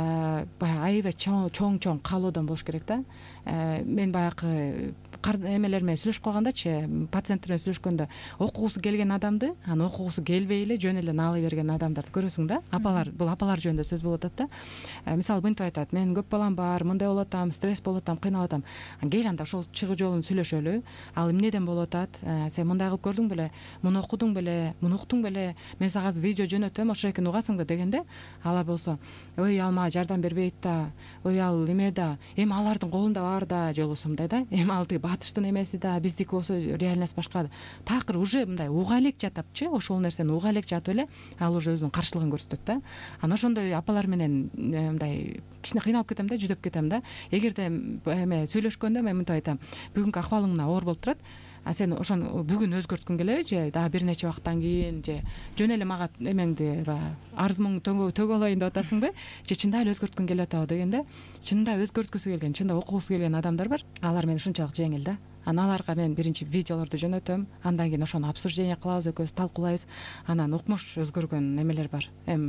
баягы аябай чоң каалоодон болуш керек да. Мен баягы эмелер менен сүйлөшүп калгандачы, пациенттер менен сүйлөшкөндө окугусу келген адамды, анан окугусу келбей эле жөн эле наалый берген адамдарды көрөсүң да. Бул апалар жөнүндө сөз болуп атат да. Мисалы мынтип айтат: мен көп балам бар, мындай болуп атам, стресс болуп атам, кыйналып атам. Кел анда ошол чыгуу жолун сүйлөшөлү. Ал эмнеден болуп атат? Сен мындай кылып көрдүң беле? Муну окудуң беле? Муну уктуң беле? Мен сага видео жөнөтөм, ошо экени угасыңбы дегенде, алар болсо: ой, ал мага жардам бербейт да. Ой, ал эме да. Эми алардын колунда бар да, жолусу мындай да. Эми ал тиги батыштын эмеси да, биздики болсо реальность башка. Такыр уже мындай уга элек жатапчы, ошол нерсени уга элек жатып эле ал уже өзүнүн каршылыгын көрсөтөт да. Анан ошондой апалар менен мындай кичине кыйналып кетем да, жүдөп кетем да. Эгерде эме сүйлөшкөндө мен мынтип айтам: бүгүнкү акыбалың мына оор болуп турат. Сен ошону бүгүн өзгөрткүң келеби же дагы бир нече убакыттан кийин, же жөн эле мага эмеңди арызыңды төгө алайын деп атасыңбы, же чындап эле өзгөрткүң келип атабы дегенде, чындап өзгөрткүсү келген, чындап окугусу келген адамдар бар. Алар менен ушунчалык жеңил да. Анан аларга мен биринчи видеолорду жөнөтөм, андан кийин ошону обсуждение кылабыз, экөөбүз талкуулайбыз. Анан укмуш өзгөргөн эмелер бар.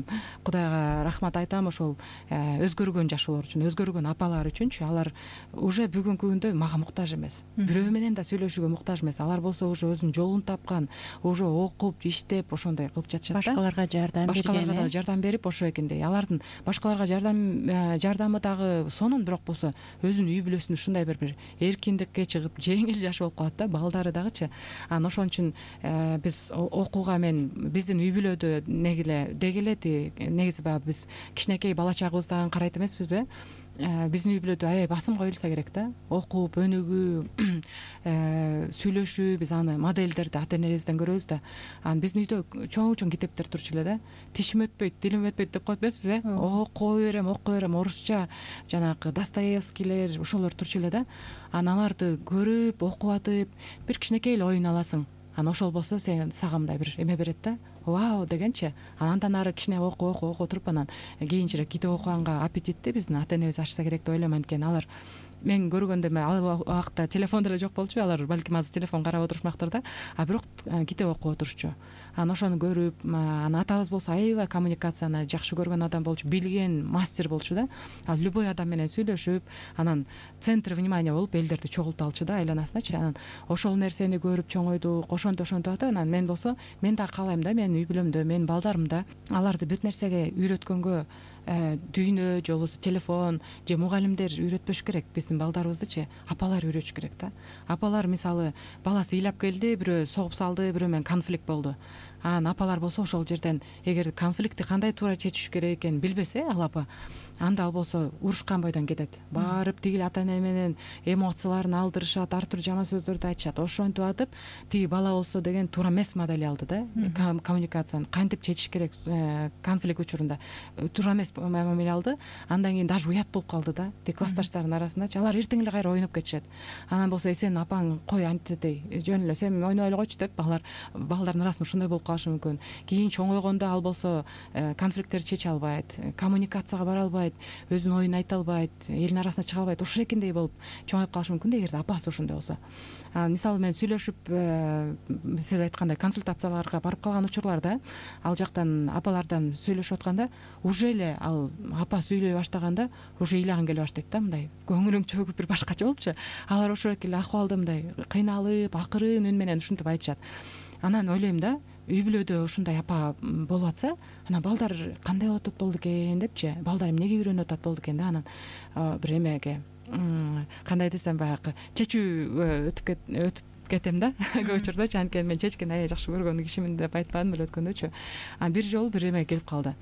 Кудайга рахмат айтам ошол өзгөргөн жашоолор үчүн, өзгөргөн апалар үчүнчү. Алар уже бүгүнкү күндө мага муктаж эмес. Бирөө менен да сүйлөшүүгө муктаж эмес. Алар болсо уже өзүнүн жолун тапкан, уже окуп, иштеп, ошондой кылып жатышат да. Башкаларга да жардам берип, ошо экендей. Алардын башкаларга жардамы дагы сонун, бирок болсо өзүнүн үй бүлөсүндө ушундай бир эркиндикке чыгып жеңил жашоо болуп калат да, балдары дагычы. Анан ошон үчүн биз окууга биздин үй бүлөдө деги эле негизи баягы биз кичинекей бала чагыбыздан карайт эмеспизби? биздин үй бүлөдө аябай басым коюлса керек да, окуп өнүгүү, сүйлөшүү. Биз аны модельдерди ата энебизден көрөбүз да. Анан биздин үйдө чоң китептер турчу эле да. Тишим өтпөйт, дилим өтпөйт деп коет эмеспиз, окуй берем, орусча жанагы Достоевскийлер ошолор турчу эле да. Анан аларды көрүп, окуп атып, бир кичинекей эле оюн аласың. Анан ошол болсо сага мындай бир эме берет да. Вау дегенчи. Андан ары кичине окуп туруп, анан кийинчерээк китеп окуганга аппетитти биздин ата энебиз ачса керек деп ойлойм. Анткени алар мен көргөндө ал убакта телефон деле жок болчу. Алар балким азыр телефон карап отурушмактыр да, а бирок китеп окуп отурчу. Анан ошону көрүп, анан атабыз болсо аябай коммуникацияны жакшы көргөн адам болчу, билген мастер болчу да. Ал любой адам менен сүйлөшүп, анан центр внимания болуп элдерди чогулта алчу да айланасындачы. Анан ошол нерсени көрүп чоңойдук, ошентип атат. Анан мен болсо, мен да каалайм да, менин үй бүлөмдө, менин балдарымда аларды бүт нерсеге үйрөткөнгө дүйнө же болбосо телефон же мугалимдер үйрөтпөш керек. Биздин балдарыбыздычы апалар үйрөтүш керек да. Апалар мисалы баласы ыйлап келди, бирөө согуп салды, бирөө менен конфликт болду. Анан апалар болсо ошол жерден эгер конфликтти кандай туура чечиш керек экенин билбесе ал апа, анда ал болсо урушкан бойдон кетет. Барып тиги ата эне менен эмоцияларын алдырышат, ар түрдүү жаман сөздөрдү айтышат. Ошентип атып тиги бала болсо деген туура эмес модели алды да. Коммуникацияны кантип чечиш керек конфликт учурунда туура эмес мамиле алды. Андан кийин даже уят болуп калды да. Тиги классташтарынын арасындачы алар эртең эле кайра ойноп кетишет. Анан болсо сенин апаң кой антидей жөн эле сен ойной эле койчу деп балдардын арасында ушундай болуп калышы мүмкүн. Кийин чоңойгондо ал болсо конфликттерди чече албайт, коммуникацияга бара албайт, өзүнүн оюн айта албайт, элдин арасына чыга албайт. Ушул экендей болуп чоңоюп калышы мүмкүн да, эгерде апасы ошондой болсо. Мисалы мен сүйлөшүп, сиз айткандай консультацияларга барып калган учурларда ал жактан апалардан сүйлөшүп атканда уже эле ал апа сүйлөй баштаганда уже ыйлагың келе баштайт да, мындай көңүлүң чөгүп бир башкача болупчу. Алар ошол эле акыбалда мындай кыйналып, акырын үн менен ушинтип айтышат. Анан ойлойм да, үй бүлөдө ушундай апа болуп атса, анан балдар кандай болуп атат болду экен депчи, балдар эмнеге үйрөнүп атат болду экен да. Анан бир эмеге кандай десем, баягы чечүү өтүп кетем да көп учурдачы. Анткени мен чечкени аябай жакшы көргөн кишимин деп айтпадым беле өткөндөчү. Анан бир жолу бир эме келип калды.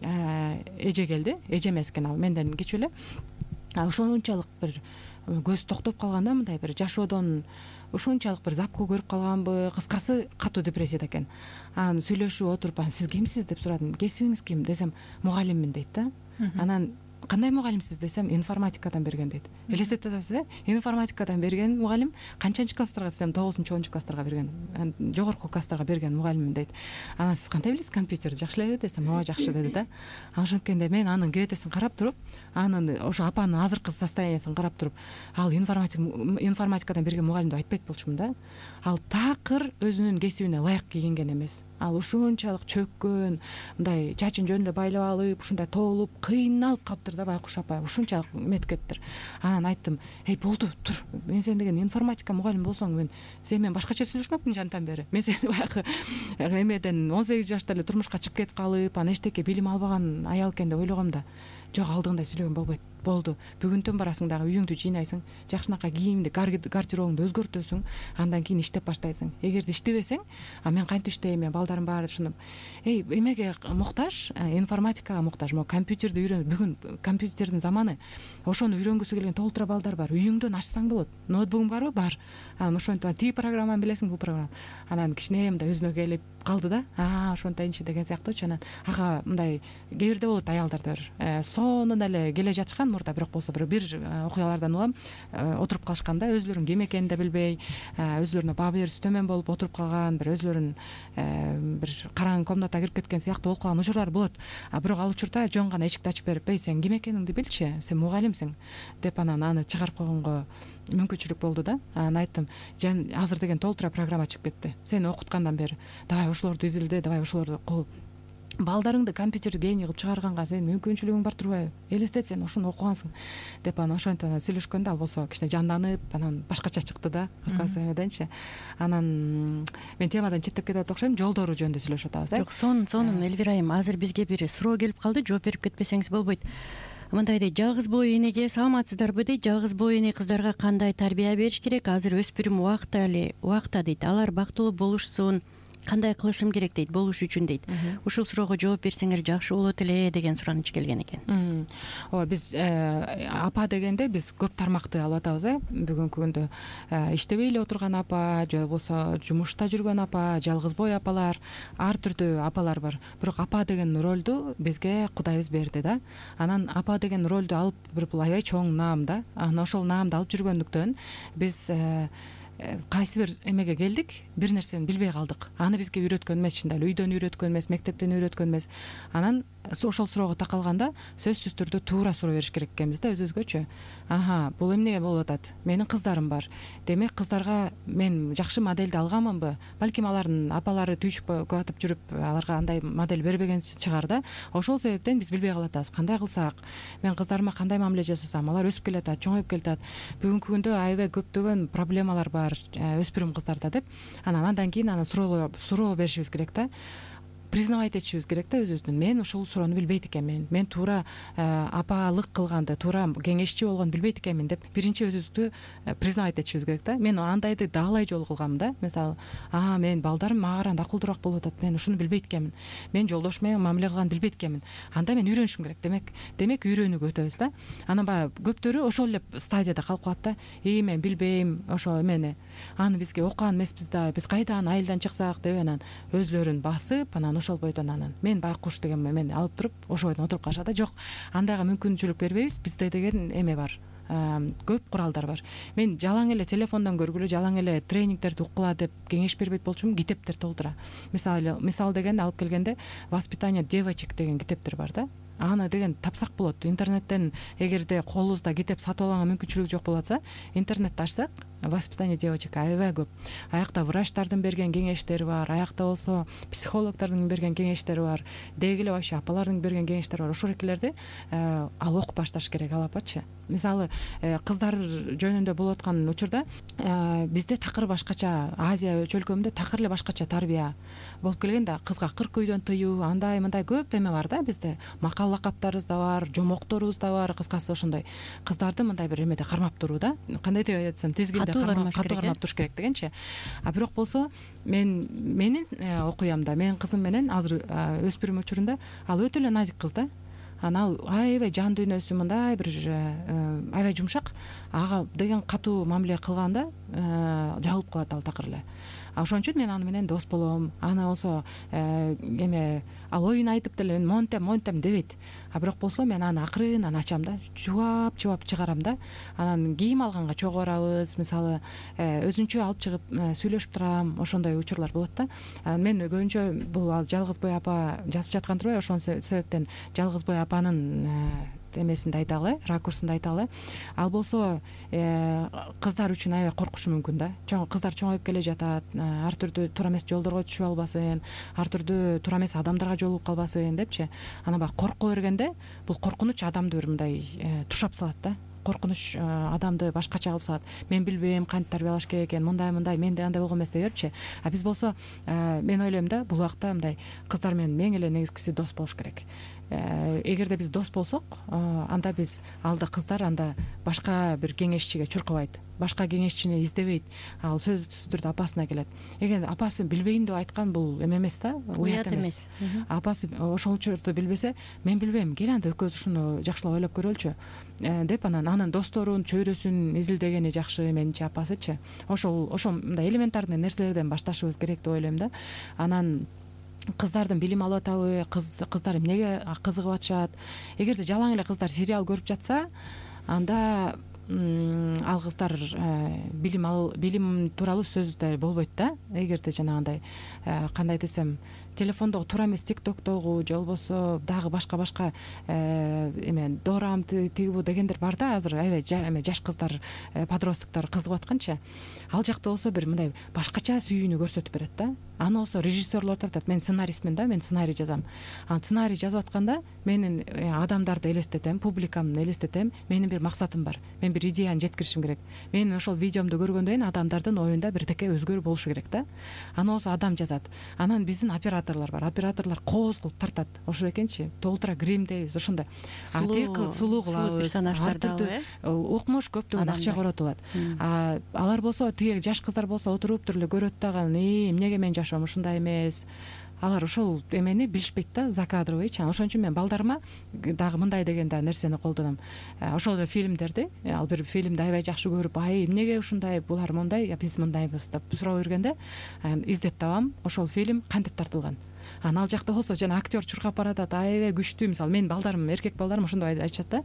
Эже келди, эже эмес экен, ал менден кичүү эле. Ошончалык бир көз токтоп калганда, мындай бир жашоодон ушунчалык бир запкы көрүп калганбы, кыскасы катуу депрессияда экен. Анан сүйлөшүп отуруп, сиз кимсиз деп сурадым. Кесибиңиз ким десем, мугалиммин дейт да. Анан кандай мугалимсиз десем, информатикадан берген дейт. Элестетип атасыз, информатикадан берген мугалим. Канчанчы класстарга десем, 9-10 класстарга берген, жогорку класстарга берген мугалиммин дейт. Анан сиз кандай билесиз компьютерди, жакшы элеби десем, жакшы деди да. Ошенткенде мен анын киретесин карап туруп, анын ошо апанын азыркы состояниясын карап туруп, ал информатикадан берген мугалим деп айтпайт болчумун да. Ал такыр өзүнүн кесибине ылайык кийинген эмес. Ал ушунчалык чөккөн, мындай чачын жөн эле байлап алып, ушундай тоолуп, кыйналып калыптыр да байкуш апа. Ушунчалык эметип кетиптир. Анан айттым, болду, тур. Мен сен деген информатика мугалим болсоң, сен менен башкача сүйлөшмөкмүн жандан бери. Мен сени баягы эмеден 18 жашта эле турмушка чыгып кетип калып, анан эчтеке билим албаган аял экен деп ойлогом да. Жок, алдыгындай сүйлөгөн болбойт. Болду. Бүгүнтөн барасың дагы үйүңдү жыйнайсың, жакшынакай кийимди, гардеробуңду өзгөртөсүң, андан кийин иштеп баштайсың. Эгерде иштебесең, мен кантип иштейм, мен балдарым баары ушунуп. Эмеге муктаж, информатикага муктаж. Могу компьютерди үйрөн, бүгүн компьютердин заманы. Ошону үйрөнгүсү келген толтура балдар бар. Үйүңдөн ачсаң болот. Ноутбугуң барбы? Бар. Анан ошентип тиги программаны билесиң, бул программа. Анан кичине мындай өзүнө келип калды да. Ошонтойнчу деген сыяктуучу. Анан ага мындай кээ бирде болот аялдарда бир сонун эле келе жатышкан мурда, бирок болсо бир окуялардан улам отуруп калышканда, өзлөрүн ким экенин да билбей, өзлөрүнө баа берүүсү төмөн болуп отуруп калган, бир өзлөрүн бир караңгы комнатага кирип кеткен сыяктуу болуп калган учурлар болот. Бирок ал учурда жөн гана эшикти ачып берип, сен ким экениңди билчи, сен мугалимсиң деп анан аны чыгарып койгонго мүмкүнчүлүк болду да. Анан айттым, азыр деген толтура программа чыгып кетти. Сени окуткандан бери давай ошолорду изилде, давай ошолорду кыл. Балдарыңды компьютер гений кылып чыгарганга сенин мүмкүнчүлүгүң бар турбайбы? Элестет, сен ошону окугансың деп анан ошентип сүйлөшкөндө ал болсо кичине жанданып, анан башкача чыкты да, кыскасы эмеденчи. Анан мен темадан четтеп кетип окшойм, жолдору жөнүндө сүйлөшүп атабыз. Жок, сонун Элвира айым, азыр бизге бир суроо келип калды, жооп берип кетпесеңиз болбойт. Мындай дейт, жалгыз боо энеге саламатсыздарбы дейт, жалгыз боо эне кыздарга кандай тарбия бериш керек? Азыр өспүрүм убакта дейт, алар бактылуу болушсун, кандай кылышым керек дейт болуш үчүн дейт. Ушул суроого жооп берсеңер жакшы болот эле деген сураныч келген экен. ооба биз апа дегенде биз көп тармакты алып атабыз. Бүгүнкү күндө иштебей эле отурган апа же болбосо жумушта жүргөн апа, жалгызбой апалар, ар түрдүү апалар бар. Бирок апа деген ролду бизге Кудайыбыз берди да. Анан апа деген ролду алып бул аябай чоң наам да. Анан ошол наамды алып жүргөндүктөн биз кайсы бир эмеге келдик, бир нерсени билбей калдык. Аны бизге үйрөткөн эмес, чындап эле үйдөн үйрөткөн эмес, мектептен үйрөткөн эмес. Анан ошол суроого такалганда сөзсүз түрдө туура суроо бериш керек экенбиз да өзүбүзгөчү. Бул эмне болуп атат? Менин кыздарым бар. Демек кыздарга мен жакшы модельди алганмынбы? Балким алардын апалары түйшүккө атып жүрүп, аларга андай модель бербеген чыгар да. Ошол себептен биз билбей калатабыз. Кандай кылсак, мен кыздарыма кандай мамиле жасасам, алар өсүп келатат, чоңоюп келатат. Бүгүнкү күндө аябай көптөгөн проблемалар бар өспүрүм кыздарда деп. Андан кийин суроо беришибиз керек да. Признавать этишибиз керек да өзүбүздүн. Мен ушул суроону билбейт экенмин. Мен туура апалык кылганды, туура кеңешчи болгонду билбейт экенмин деп биринчи өзүбүздү признавать этишибиз керек да. Мен андайды даалай жолу кылганмын да. Мисалы, мен балдарым мага караганда акылдуураак болуп атат. Мен ушуну билбейт экенмин. Мен жолдошум менен мамиле кылганды билбейт экенмин. Анда мен үйрөнүшүм керек. Демек үйрөнүүгө өтөбүз да. Анан баягы көптөрү ошол эле стадияда калып калат да. Мен билбейм ошо эмени. Аны бизге окуган эмеспиз да. Биз кайдан айылдан чыксак деп анан өзлөрүн басып, анан ошол бойдон анан мен байкуш деген мени алып туруп ошол бойдон отуруп калышат да. Жок, андайга мүмкүнчүлүк бербейбиз. Бизде деген эме бар. Көп куралдар бар. Мен жалаң эле телефондон көргүлө, жалаң эле тренингтерди уккула деп кеңеш бербейт болчумун, китептер толтура. Мисал деген алып келгенде «Воспитание девочек» деген китептер бар да. Аны деген тапсак болот. Интернеттен эгерде колубузда китеп сатып алганга мүмкүнчүлүк жок болуп атса, интернетти ачсак, «Воспитание девочек» аябай көп. Аякта врачтардын берген кеңештери бар, аякта болсо психологдордун берген кеңештери бар, деги эле вообще апалардын берген кеңештери бар. Ошол экелерди ал окуп башташ керек, ал апачы. Мисалы, кыздар жөнүндө болуп аткан учурда бизде такыр башкача, Азия чөлкөмүндө такыр эле башкача тарбия болуп келген да. Кызга 40 үйдөн тыюу, андай мындай көп эме бар да бизде. Макал лакаптарыбыз да бар, жомокторубуз да бар. Кыскасы ошондой кыздарды мындай бир эмеде кармап туруу да. Кандай деп айтсам, тизгинде катуу кармап туруш керек дегенчи. Бирок болсо менин окуямда, менин кызым менен азыр өспүрүм учурунда ал өтө эле назик кыз да. Анан ал аябай жан дүйнөсү мындай бир аябай жумшак. Ага деген катуу мамиле кылганда жабылып калат ал такыр эле. Ошон үчүн мен аны менен дос болом. Аны болсо ал оюн айтып деле мен монтем дебейт. Бирок болсо мен аны акырын ачам да, чубап чыгарам да. Анан кийим алганга чогуу барабыз. Мисалы, өзүнчө алып чыгып сүйлөшүп турам. Ошондой учурлар болот да. Мен көбүнчө бул жалгызбой апа жазып жаткан турбайбы, ошон себептен жалгызбой апанын эмесинде айталы, ракурсунда айталы. Ал болсо кыздар үчүн аябай коркушу мүмкүн да. Кыздар чоңоюп келе жатат, ар түрдүү туура эмес жолдорго түшүп албасын, ар түрдүү туура эмес адамдарга жолугуп калбасын депчи. Анан баягы корко бергенде бул коркунуч адамды бир мындай тушап салат да. Коркунуч адамды башкача кылып салат. Мен билбейм кантип тарбиялаш керек экен, мындай менде андай болгон эмес деп берипчи. Биз болсо мен ойлойм да, бул убакта мындай кыздар менен эң эле негизгиси дос болуш керек. Эгерде биз дос болсок, анда биз алда кыздар анда башка бир кеңешчиге чуркабайт, башка кеңешчини издебейт. Ал сөзсүз түрдө апасына келет. Эгер апасы билбейм деп айткан, бул эме эмес да, уят эмес. Апасы ошол учурду билбесе, мен билбейм, кел анда экөөбүз ушуну жакшылап ойлоп көрөлүчү деп анан досторун, чөйрөсүн изилдегени жакшы менимче апасычы. Ошол мындай элементарный нерселерден башташыбыз керек деп ойлойм да. Анан кыздардын билим алып атабы, кыздар эмнеге кызыгып атышат. Эгерде жалаң эле кыздар сериал көрүп жатса, анда ал кыздар билим тууралуу сөз да болбойт да. Эгерде жанагындай кандай десем, телефондогу туура эмес тиктоктогу же болбосо дагы башка эме дорам тигибу дегендер бар да. Азыр аябай жаш кыздар, подростоктор кызыгып атканчы. Ал жакта болсо бир мындай башкача сүйүүнү көрсөтүп берет да. Аны болсо режиссерлор тартат. Мен сценаристмин да, мен сценарий жазам. Сценарий жазып атканда менин адамдарды элестетем, публикамды элестетем. Менин бир максатым бар. Мен бир идеяны жеткиришим керек. Мен ошол видеомду көргөндөн кийин адамдардын оюнда бирдеке өзгөрүү болушу керек да. Анан болсо адам жазат. Анан биздин операторлор бар. Операторлор кооз кылып тартат. Ошо экенчи. Толтура грим дейбиз, ошондой. Тиги сулуу кылабыз. Ар түрдүү укмуш көптөгөн акча коротулат. Алар болсо тиги жаш кыздар болсо отуруптур эле көрөт дагы, эмнеге менин жашоом ушундай эмес. Алар ошол эмени билишпейт да, закадровыйчы. Ошон үчүн мен балдарыма дагы мындай деген да нерсени колдоном. Ошол фильмдерди, ал бир фильмди аябай жакшы көрүп, эмнеге ушундай, булар мындай, биз мындайбыз деп суроо бергенде, издеп табам, ошол фильм кантип тартылган. Ал жакта болсо жана актер чуркап баратат, аябай күчтүү. Мисалы менин балдарым, эркек балдарым ошондой айтышат да.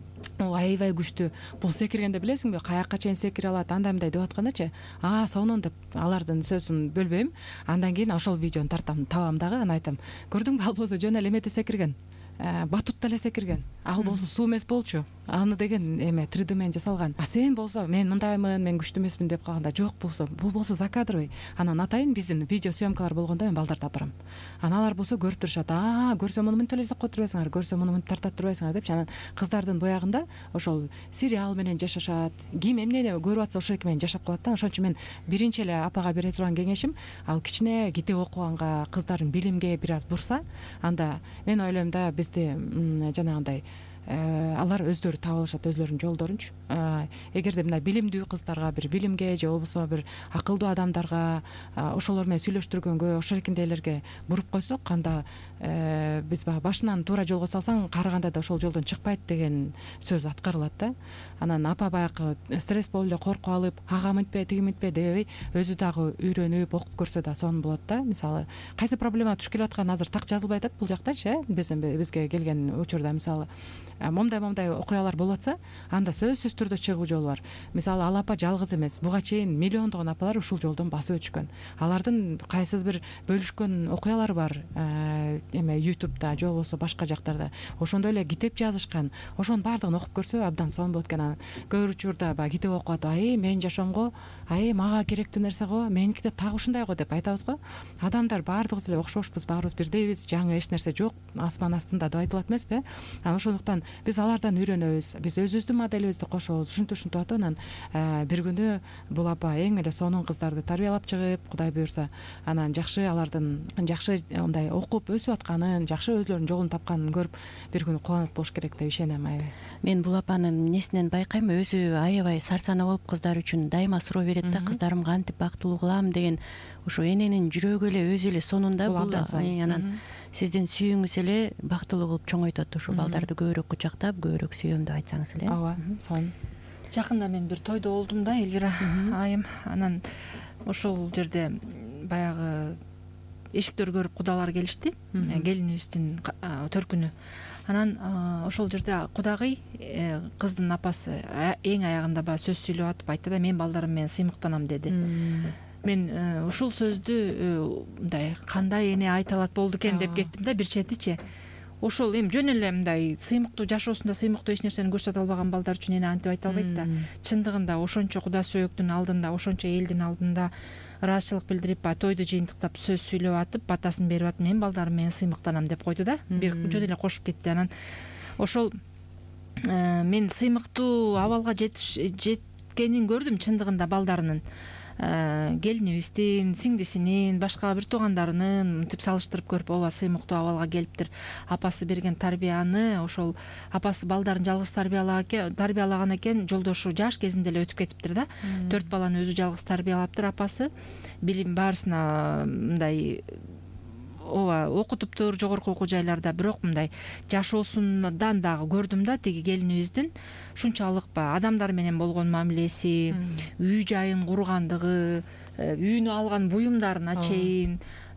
Аябай күчтүү. Бул секиргенде билесиңби, каякка чейин секире алат, андай мындай деп аткандачы. Сонун деп алардын сөзүн бөлбөйм. Андан кийин ошол видеону тартам, табам дагы, анан айтам. Көрдүңбү, ал болсо жөн эле эмете секирген. Батутта эле секирген. Ал болсо суу эмес болчу. Аны деген эме 3D менен жасалган. Сен болсо мен мындаймын, мен күчтүү эмесмин деп калганда, жок, бул болсо закадровый. Анан атайын биздин видео съемкалар болгондо мен балдарды апарам. Алар болсо көрүп турушат. Көрсө муну мынтип эле коюп турбайсыңар, көрсө муну мынтип тартат турбайсыңар депчи. Анан кыздардын боягында ошол сериал менен жашашат. Ким эмнени көрүп атса ошол менен жашап калат да. Ошон үчүн мен биринчи эле апага бере турган кеңешим, ал кичине китеп окуганга, кыздарын билимге бир аз бурса, анда мен ойлойм да, бизди жанагындай алар өздөрү таап алышат өзлөрүнүн жолдорунчу. Эгерде мындай билимдүү кыздарга, бир билимге же болбосо бир акылдуу адамдарга, ошолор менен сүйлөштүргөнгө, ошол экендейлерге буруп койсок, анда биз баягы башынан туура жолго салсаң, карыганда да ошол жолдон чыкпайт деген сөз аткарылат да. Анан апа баягы стресс болуп эле коркуп алып, ага мынтпе, тиги мынтпе дебей, өзү дагы үйрөнүп, окуп көрсө да сонун болот да. Мисалы, кайсы проблема туш келип аткан азыр так жазылбай атат бул жактачы, бизге келген учурда мисалы момдай окуялар болуп атса, анда сөзсүз түрдө чыгуу жолу бар. Мисалы, ал апа жалгыз эмес, буга чейин миллиондогон апалар ушул жолдон басып өтүшкөн. Алардын кайсы бир бөлүшкөн окуялары бар, YouTube'да же болбосо башка жактарда. Ошондой эле китеп жазышкан. Ошонун баардыгын окуп көрсө абдан сонун болот экен. Көп учурда баягы китеп окуп, менин жашоомго, мага керектүү нерсе го, меникиде так ушундай го деп айтабыз го. Адамдар баардыгыбыз эле окшошпуз, баарыбыз бирдейбиз, жаңы эч нерсе жок, асман астында деп айтылат эмеспи? Ошондуктан биз алардан үйрөнөбүз, биз өзүбүздүн моделибизди кошобуз, ушинтип атып, анан бир күнү бул апа эң эле сонун кыздарды тарбиялап чыгып, Кудай буюрса, анан жакшы алардын жакшы мындай окуп өсүп атканын, жакшы өзлөрүнүн жолун тапканын көрүп, бир күнү кубанат болуш керек деп ишенем. Мен бул апанын эмнесинен байкайм, өзү аябай сарсана болуп кыздар үчүн дайыма суроо берет да, кыздарым кантип бактылуу кылам деген. Ошо эненин жүрөгү эле өзү эле сонунда бул. Анан сиздин сүйүүңүз эле бактылуу кылып чоңойтот. Ошо балдарды көбүрөөк кучактап, көбүрөөк сүйөм деп айтсаңыз эле. Ооба, сонун. Жакында мен бир тойдо болдум да, Элвира айым. Анан ошол жерде баягы эшиктөр көрүп кудалар келишти, келинибиздин төркүнү. Анан ошол жерде кудагый кыздын апасы эң аягында баягы сөз сүйлөп атып айтты да, мен балдарым менен сыймыктанам деди. Мен ушул сөздү мындай кандай эне айта алат болду экен деп кеттим да, бир четичи. Ошол жөн эле мындай сыймыктуу жашоосунда сыймыктуу эч нерсени көрсөтө албаган балдар үчүн эне антип айта албайт да. Чындыгында ошончо куда сөөктүн алдында, ошончо элдин алдында ыраазычылык билдирип, тойду жыйынтыктап сөз сүйлөп атып, батасын берип атып, мен балдарым менен сыймыктанам деп койду да. Бир жөн эле кошуп кетти. Анан ошол мен сыймыктуу абалга жеткенин көрдүм чындыгында балдарынын. Келинибиздин, сиңдисинин, башка бир туугандарынын мынтип салыштырып көрүп, ооба сыймыктуу абалга келиптир. Апасы берген тарбияны, ошол апасы балдарын жалгыз тарбиялаган экен, жолдошу жаш кезинде эле өтүп кетиптир да. 4 баланы өзү жалгыз тарбиялаптыр апасы. Билим баарысына мындай ооба окутуптур жогорку окуу жайларда, бирок мындай жашоосундан дагы көрдүм да, тиги келинибиздин ушунчалык адамдар менен болгон мамилеси, үй жайын кургандыгы, үйүнө алган буюмдарына чейин,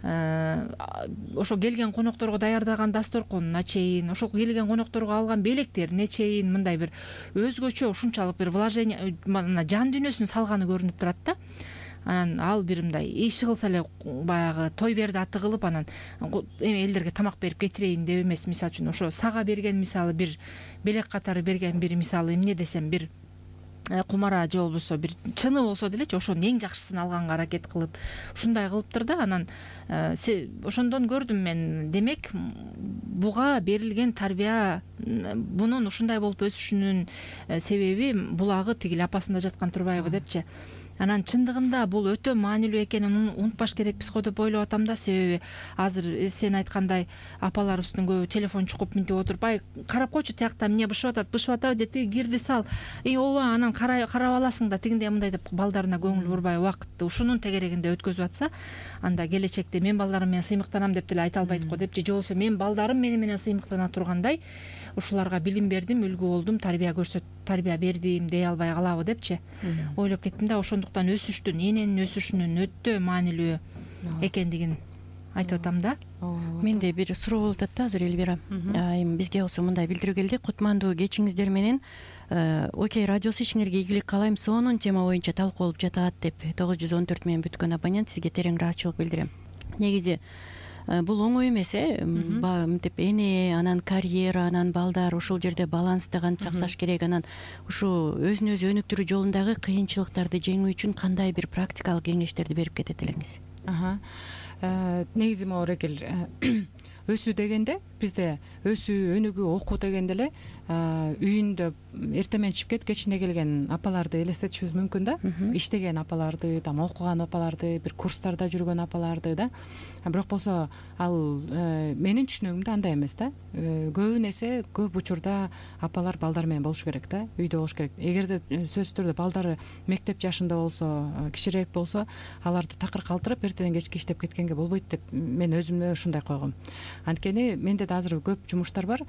ошо келген конокторго даярдаган дасторконуна чейин, ошол келген конокторго алган белектерине чейин мындай бир өзгөчө ушунчалык бир вложение, жан дүйнөсүн салганы көрүнүп турат да. Анан ал бир мындай иш кылса эле баягы той берди аты кылып, анан элдерге тамак берип кетирейин деп эмес. Мисалы үчүн ошо сага берген, мисалы бир белек катары берген, бир мисалы эмне десем, бир кумара же болбосо бир чыны болсо делечи ошонун эң жакшысын алганга аракет кылып ушундай кылыптыр да. Анан ошондон көрдүм мен, демек буга берилген тарбия, бунун ушундай болуп өсүшүнүн себеби булагы тигил апасында жаткан турбайбы депчи. Анан чындыгында бул өтө маанилүү экенин унутпаш керекпиз го деп ойлоп атам да. Себеби азыр сен айткандай апаларыбыздын көбү телефон чукуп минтип отуруп, ай карап койчу тиякта эмне бышып атат же тиги кирди сал, ооба анан карап аласың да тигиндей мындай деп балдарына көңүл бурбай убакытты ушунун тегерегинде өткөзүп атса, анда келечекте мен балдарым менен сыймыктанам деп деле айта албайт го депчи. Же болбосо мен балдарым мени менен сыймыктана тургандай ушуларга билим бердим, үлгү болдум, тарбия бердим дей албай калабы депчи ойлоп кеттим да. Ошондуктан өсүштүн, эненин өсүшүнүн өтө маанилүү экендигин айтып атам да. Менде бир суроо болуп атат да азыр, Эльвира. Эми бизге болсо мындай билдирүү келди: кутмандуу кечиңиздер менен Окей радиосу ишиңерге ийгилик каалайм, сонун тема боюнча талкуулуп жатат деп 914 менен бүткөн абонент сизге терең ыраазычылык билдирем. Негизи бул оңой эмес, мынтип эне, анан карьера, анан балдар, ушул жерде балансты кантип сакташ керек, анан ушу өзүн өзү өнүктүрүү жолундагы кыйынчылыктарды жеңүү үчүн кандай бир практикалык кеңештерди берип кетет элеңиз? Негизи могу Рекел, өсүү дегенде бизде өсүү, өнүгүү, окуу дегенде эле үйүндө эртең менен чипкет, кечинде келген апаларды элестетишибиз мүмкүн да. Иштеген апаларды, там окуган апаларды, бир курстарда жүргөн апаларды да. Бирок болсо ал менин түшүнүгүмдө андай эмес да. Көбүн эсе көп учурда апалар балдар менен болушу керек да, үйдө болуш керек. Эгерде сөзсүз түрдө балдары мектеп жашында болсо, кичирээк болсо, аларды такыр калтырып эртеден кечке иштеп кеткенге болбойт деп мен өзүмө ушундай койгом. Анткени менде да азыр көп жумуштар бар.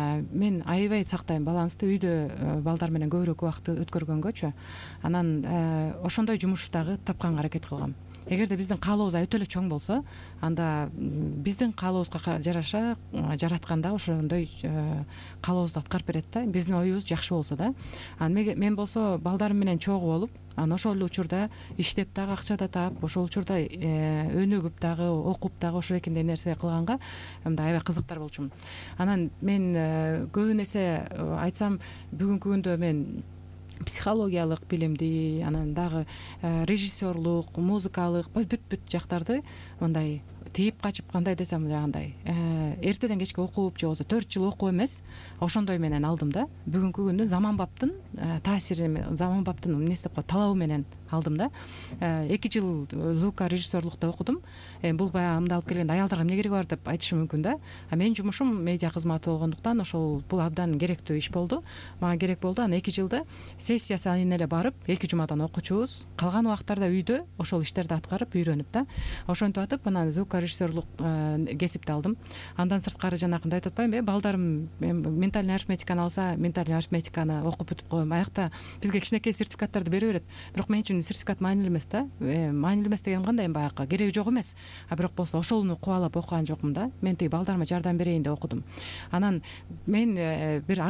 Мен аябай сактайм балансты, үйдө балдар менен көбүрөөк убакытты өткөргөнгөчү. Анан ошондой жумуш дагы тапканга аракет кылгам. Эгерде биздин каалообуз өтө эле чоң болсо, анда биздин каалообузга жараша жаратканда ошондой каалообузду аткарып берет да, биздин оюбуз жакшы болсо да. Мен болсо балдарым менен чогуу болуп, анан ошол эле учурда иштеп дагы акча да таап, ошол учурда өнүгүп дагы, окуп дагы ошол экендей нерсе кылганга мындай аябай кызыктар болчумун. Анан мен көбүн эсе айтсам, бүгүнкү күндө мен психологиялык билимди, анан дагы режиссерлук, музыкалык бүт жактарды мындай тийип качып, кандай десем жагандай эртеден кечке окуп же болбосо 4 жыл окуу эмес, ошондой менен алдым да. Бүгүнкү күндө заманбаптын таасири, заманбаптын эмнеси деп коет, талабы менен алдым да. 2 жыл звукорежиссерлукта окудум. Бул баягы мындай алып келгенде аялдарга эмне кереги бар деп айтышы мүмкүн да. Менин жумушум медиа кызматы болгондуктан ошол бул абдан керектүү иш болду. Мага керек болду. Анан 2 жылда сессия сайын эле барып, 2 жумадан окучубуз. Калган убактарда үйдө ошол иштерди аткарып, үйрөнүп да. Ошентип атып, анан звукорежиссерлук кесипти алдым. Андан сырткары жанагындай айтып атпаймынбы, балдарым ментальный арифметиканы алса, ментальный арифметиканы окуп бүтүп коем. Аякта бизге кичинекей сертификаттарды бере берет. Бирок мен үчүн сертификат маанилүү эмес да. Маанилүү эмес дегеним кандай, баягы кереги жок эмес. Бирок болсо ошону кубалап окуган жокмун да. Мен тиги балдарыма жардам берейин деп окудум. Анан мен бир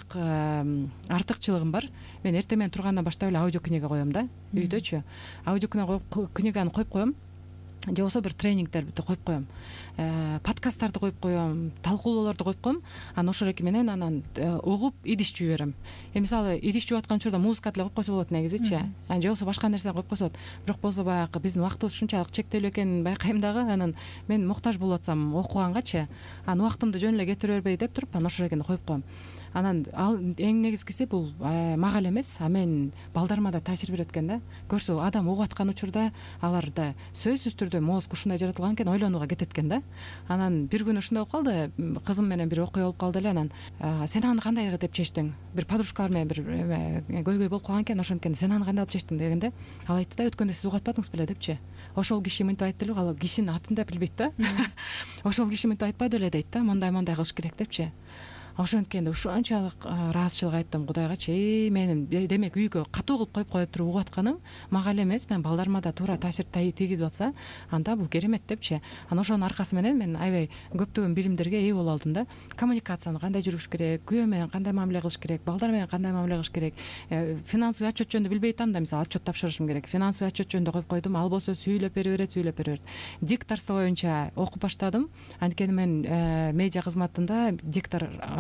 артыкчылыгым бар. Мен эртең менен тургандан баштап эле аудиокнига коем да, үйдөчү. Аудиокниганы коюп коем. Же болбосо бир тренингдерди коюп коем. Подкасттарды коюп коем, талкуулоолорду коюп коем. Анан ошол эки менен анан угуп идиш жууп берем. Мисалы идиш жууп аткан учурда музыка деле коюп койсо болот негизичи. Же болбосо башка нерсе коюп койсо болот. Бирок болсо баягы биздин убактыбыз ушунчалык чектелүү экенин байкайм дагы. Анан мен муктаж болуп атсам окугангачы, анан убактымды жөн эле кетире бербей деп туруп, анан ошол экенди коюп коем. Анан ал эң негизгиси бул мага эле эмес, мен балдарыма да таасир берет экен да. Көрсө адам угуп аткан учурда аларда сөзсүз түрдө мозг ушундай жаратылган экен, ойлонууга кетет экен да. Анан бир күнү ушундай болуп калды, кызым менен бир окуя болуп калды эле. Анан сен аны кандай деп чечтиң? Бир подружкалар менен бир көйгөй болуп калган экен, ошондуктан сен аны кандай болуп чечтиң дегенде, ал айтты да, өткөндө сиз угуп атпадыңыз беле депчи. Ошол киши мынтип айтты эле, ал кишинин атын да билбейт да. Ошол киши мынтип айтпады эле дейт да, мындай кылыш керек депчи. Ошонткенде ушунчалык ыраазычылык айттым Кудайгачы. Менин демек үйгө катуу кылып коюп туруп угуп атканым мага эле эмес, мен балдарыма да туура таасир тийгизип атса, анда бул керемет депчи. Анан ошонун аркасы менен мен аябай көптөгөн билимдерге ээ болуп алдым да. Коммуникацияны кандай жүргүш керек, күйөө менен кандай мамиле кылыш керек, балдар менен кандай мамиле кылыш керек, финансовый отчет жөнүндө билбей атам да, мисалы отчет тапшырышым керек. Финансовый отчет жөнүндө коюп койдум, ал болсо сүйлөп бере берет. Дикторство боюнча окуп баштадым. Анткени мен медиа кызматында диктор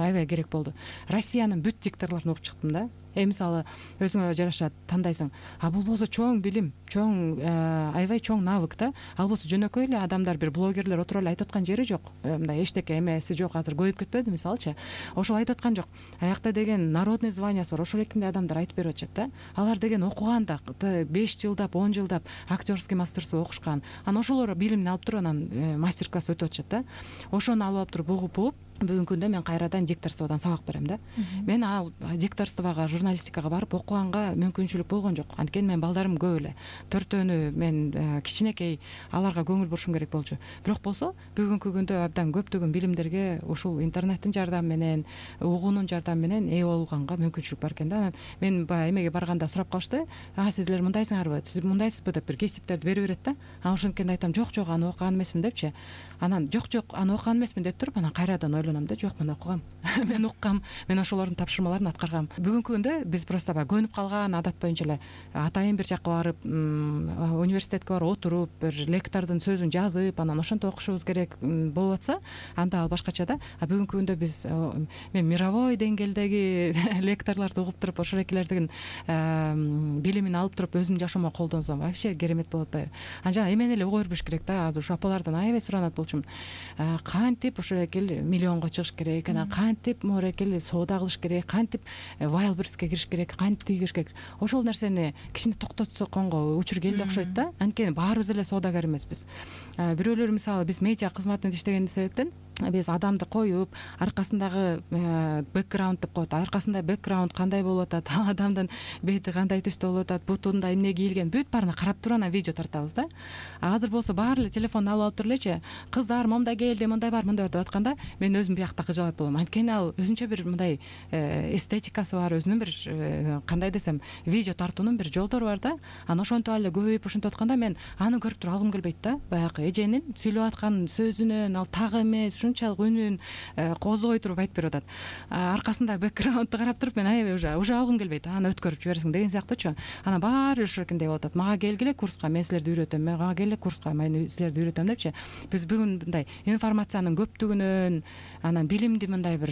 аябай керек болду. Россиянын бүт дикторлорун угуп чыктым да. Мисалы өзүңө жараша тандайсың. Бул болсо чоң билим, чоң аябай чоң навык да. Ал болсо жөнөкөй эле адамдар, бир блогерлер отуруп эле айтып аткан жери жок. Мындай эчтеке эмеси жок, азыр көбөйүп кетпеди мисалычы. Ошол айтып аткан жок. Аякта деген народный званиясы бар, ошол экинде адамдар айтып берип атышат да. Алар деген окуган да 5 жылдап, 10 жылдап актерский мастерство окушкан. Анан ошолор билимин алып туруп анан мастер-класс өтүп атышат да. Ошону алып туруп угуп бүгүнкү күндө мен кайрадан дикторстводан сабак берем да. Мен ал дикторствого, журналистикага барып окуганга мүмкүнчүлүк болгон жок. Анткени менин балдарым көп эле. 4-төнү мен кичинекей, аларга көңүл бурушум керек болчу. Бирок болсо бүгүнкү күндө абдан көптөгөн билимдерге ушул интернеттин жардамы менен, угуунун жардамы менен ээ болгонго мүмкүнчүлүк бар экен да. Анан мен баягы эмеге барганда сурап калышты. Сизлер мындайсыңарбы? Сиз мындайсызбы деп бир кесиптерди бере берет да. Анан ошонткенде айтам, жок, аны окуган эмесмин депчи. Анан жок, аны окуган эмесмин деп туруп, анан кайрадан ойлоном да, жок, мен окугам. Мен уккам, мен ошолордун тапшырмаларын аткаргам. Бүгүнкү күндө биз просто баягы көнүп калган адат боюнча эле атайын бир жакка барып, университетке барып отуруп, бир лектордун сөзүн жазып, анан ошентип окушубуз керек болуп атса, анда ал башкача да. Бүгүнкү күндө биз мен мировой деңгээлдеги лекторлорду угуп туруп, ошол экилердин билимин алып туруп өзүмдүн жашоомо колдонсом, вообще керемет болот атпайбы? Анан жана эмени эле уга бербеш керек да. Азыр ушу апалардан аябай суранат болчумун. Кантип ошол экил миллионго чыгыш керек, анан кантип могу экил соода кылыш керек, кантип Wildberriesке кириш керек, кантип тийгиш керек. Ошол нерсени кичине токтотсоконго учур келди окшойт да. Анткени баарыбыз эле соодагер эмеспиз. Бирөөлөр мисалы биз медиа кызматында иштеген себептен биз адамды коюп, аркасындагы бэкграунд деп коет. Аркасында бэкграунд кандай болуп атат, ал адамдын бети кандай түстө болуп атат, бутунда эмне кийилген, бүт баарына карап туруп анан видео тартабыз да. Азыр болсо баары эле телефонду алып туруп элечи, кыздар момундай келди, мындай бар, мындай бар деп атканда, мен өзүм биякта кыжалат болом. Анткени ал өзүнчө бир мындай эстетикасы бар, өзүнүн бир кандай десем, видео тартуунун бир жолдору бар да. Анан ошентип эле көбөйүп ошентип атканда мен аны көрүп туруп алгым келбейт да. Баягы эженин сүйлөп аткан сөзүнөн, ал так эмес, ушунчалык үнүн козбой туруп айтып берип атат. Аркасында бэкграундду карап туруп мен аябай уже алгым келбейт. Аны өткөрүп жибересиң деген сыяктуучу. Анан баары ушундай болуп атат. Мага келгиле курска, мен силерди үйрөтөм. Мага келгиле курска, мен силерди үйрөтөм депчи. Биз бүгүн мындай информациянын көптүгүнөн, анан билимди мындай бир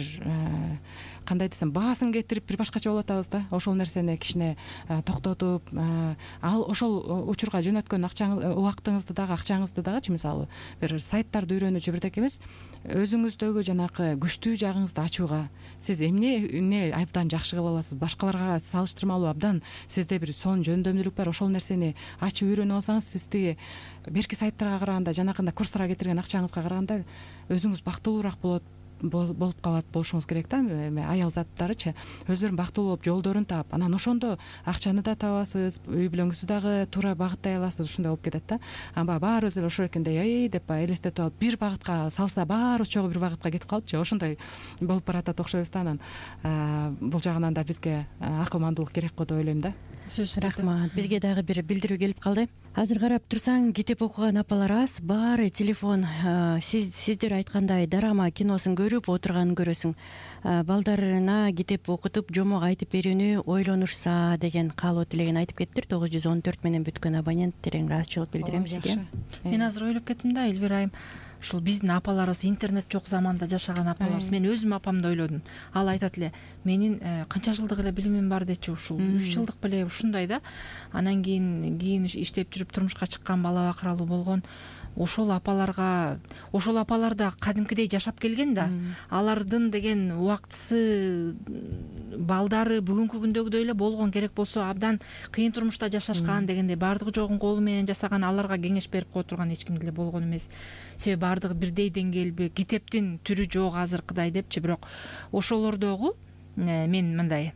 кандай десем, баасын кетирип бир башкача болуп атабыз да. Ошол нерсени кичине токтотуп, ал ошол учурга жөнөткөн убактыңызды дагы, акчаңызды дагычы, мисалы бир сайттарды үйрөнүүчү бирдек эмес, өзүңүздөгү жанакы күчтүү жагыңызды ачууга, сиз эмне абдан жакшы кыла аласыз, башкаларга салыштырмалуу абдан сизде бир сонун жөндөмдүүлүк бар, ошол нерсени ачып үйрөнүп алсаңыз, сиз тиги берки сайттарга караганда, жанакындай курстарга кетирген акчаңызга караганда өзүңүз бактылуураак болуп калат болушуңуз керек да. Аял заттарычы өздөрүн бактылуу болуп жолдорун таап, анан ошондо акчаны да табасыз, үй бүлөңүздү дагы туура багыттай аласыз, ушундай болуп кетет да. Анан баарыбыз эле ошол экендей деп элестетип алып, бир багытка салса баарыбыз чогуу бир багытка кетип калыпчы, ошондой болуп баратат окшойбуз да. Анан бул жагынан да бизге акылмандуулук керек го деп ойлойм да. Рахмат. Бизге дагы бир билдирүү келип калды. Азыр карап турсаң, китеп окуган апалар аз, баары телефон. Сиздер айткандай дарама киносун көрүп отурганын көрөсүң. Балдарына китеп окутуп, жомок айтып берүүнү ойлонушса деген каалоо тилегин айтып кеттир. 914 менен бүткөн абонент терең ыраазычылык билдирем сизге. Мен азыр ойлоп кеттим да, Элвира айым. Ушул биздин апаларыбыз, интернет жок заманда жашаган апаларыбыз. Мен өзүм апамды ойлодум. Ал айтат эле, менин канча жылдык эле билимим бар дечи, ушул 3 жылдык беле ушундай да. Анан кийин иштеп жүрүп турмушка чыккан, бала бакыралуу болгон. Ошол апаларда кадимкидей жашап келген да. Алардын деген убактысы, балдары бүгүнкү күндөгүдөй эле болгон, керек болсо абдан кыйын турмушта жашашкан дегендей, баардыгы жогун колу менен жасаган, аларга кеңеш берип кое турган эч ким деле болгон эмес. Себеби баардыгы бирдей деңгээлби, китептин түрү жок азыркыдай депчи. Бирок ошолордогу мен мындай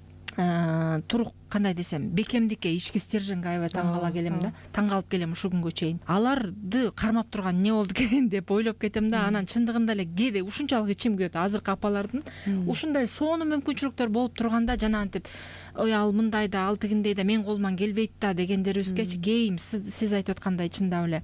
турук кандай десем, бекемдикке, ички стерженге аябай таң кала келем да. Таң калып келем ушул күнгө чейин. Аларды кармап турган эмне болду экен деп ойлоп кетем да. Анан чындыгында эле кээде ушунчалык ичим күйөт. Азыркы апалардын ушундай сонун мүмкүнчүлүктөр болуп турганда, жанагынтип, ой, ал мындай да, ал тигиндей да, мен колуман келбейт да дегендерибизгечи кийим сиз айтып аткандай чындап эле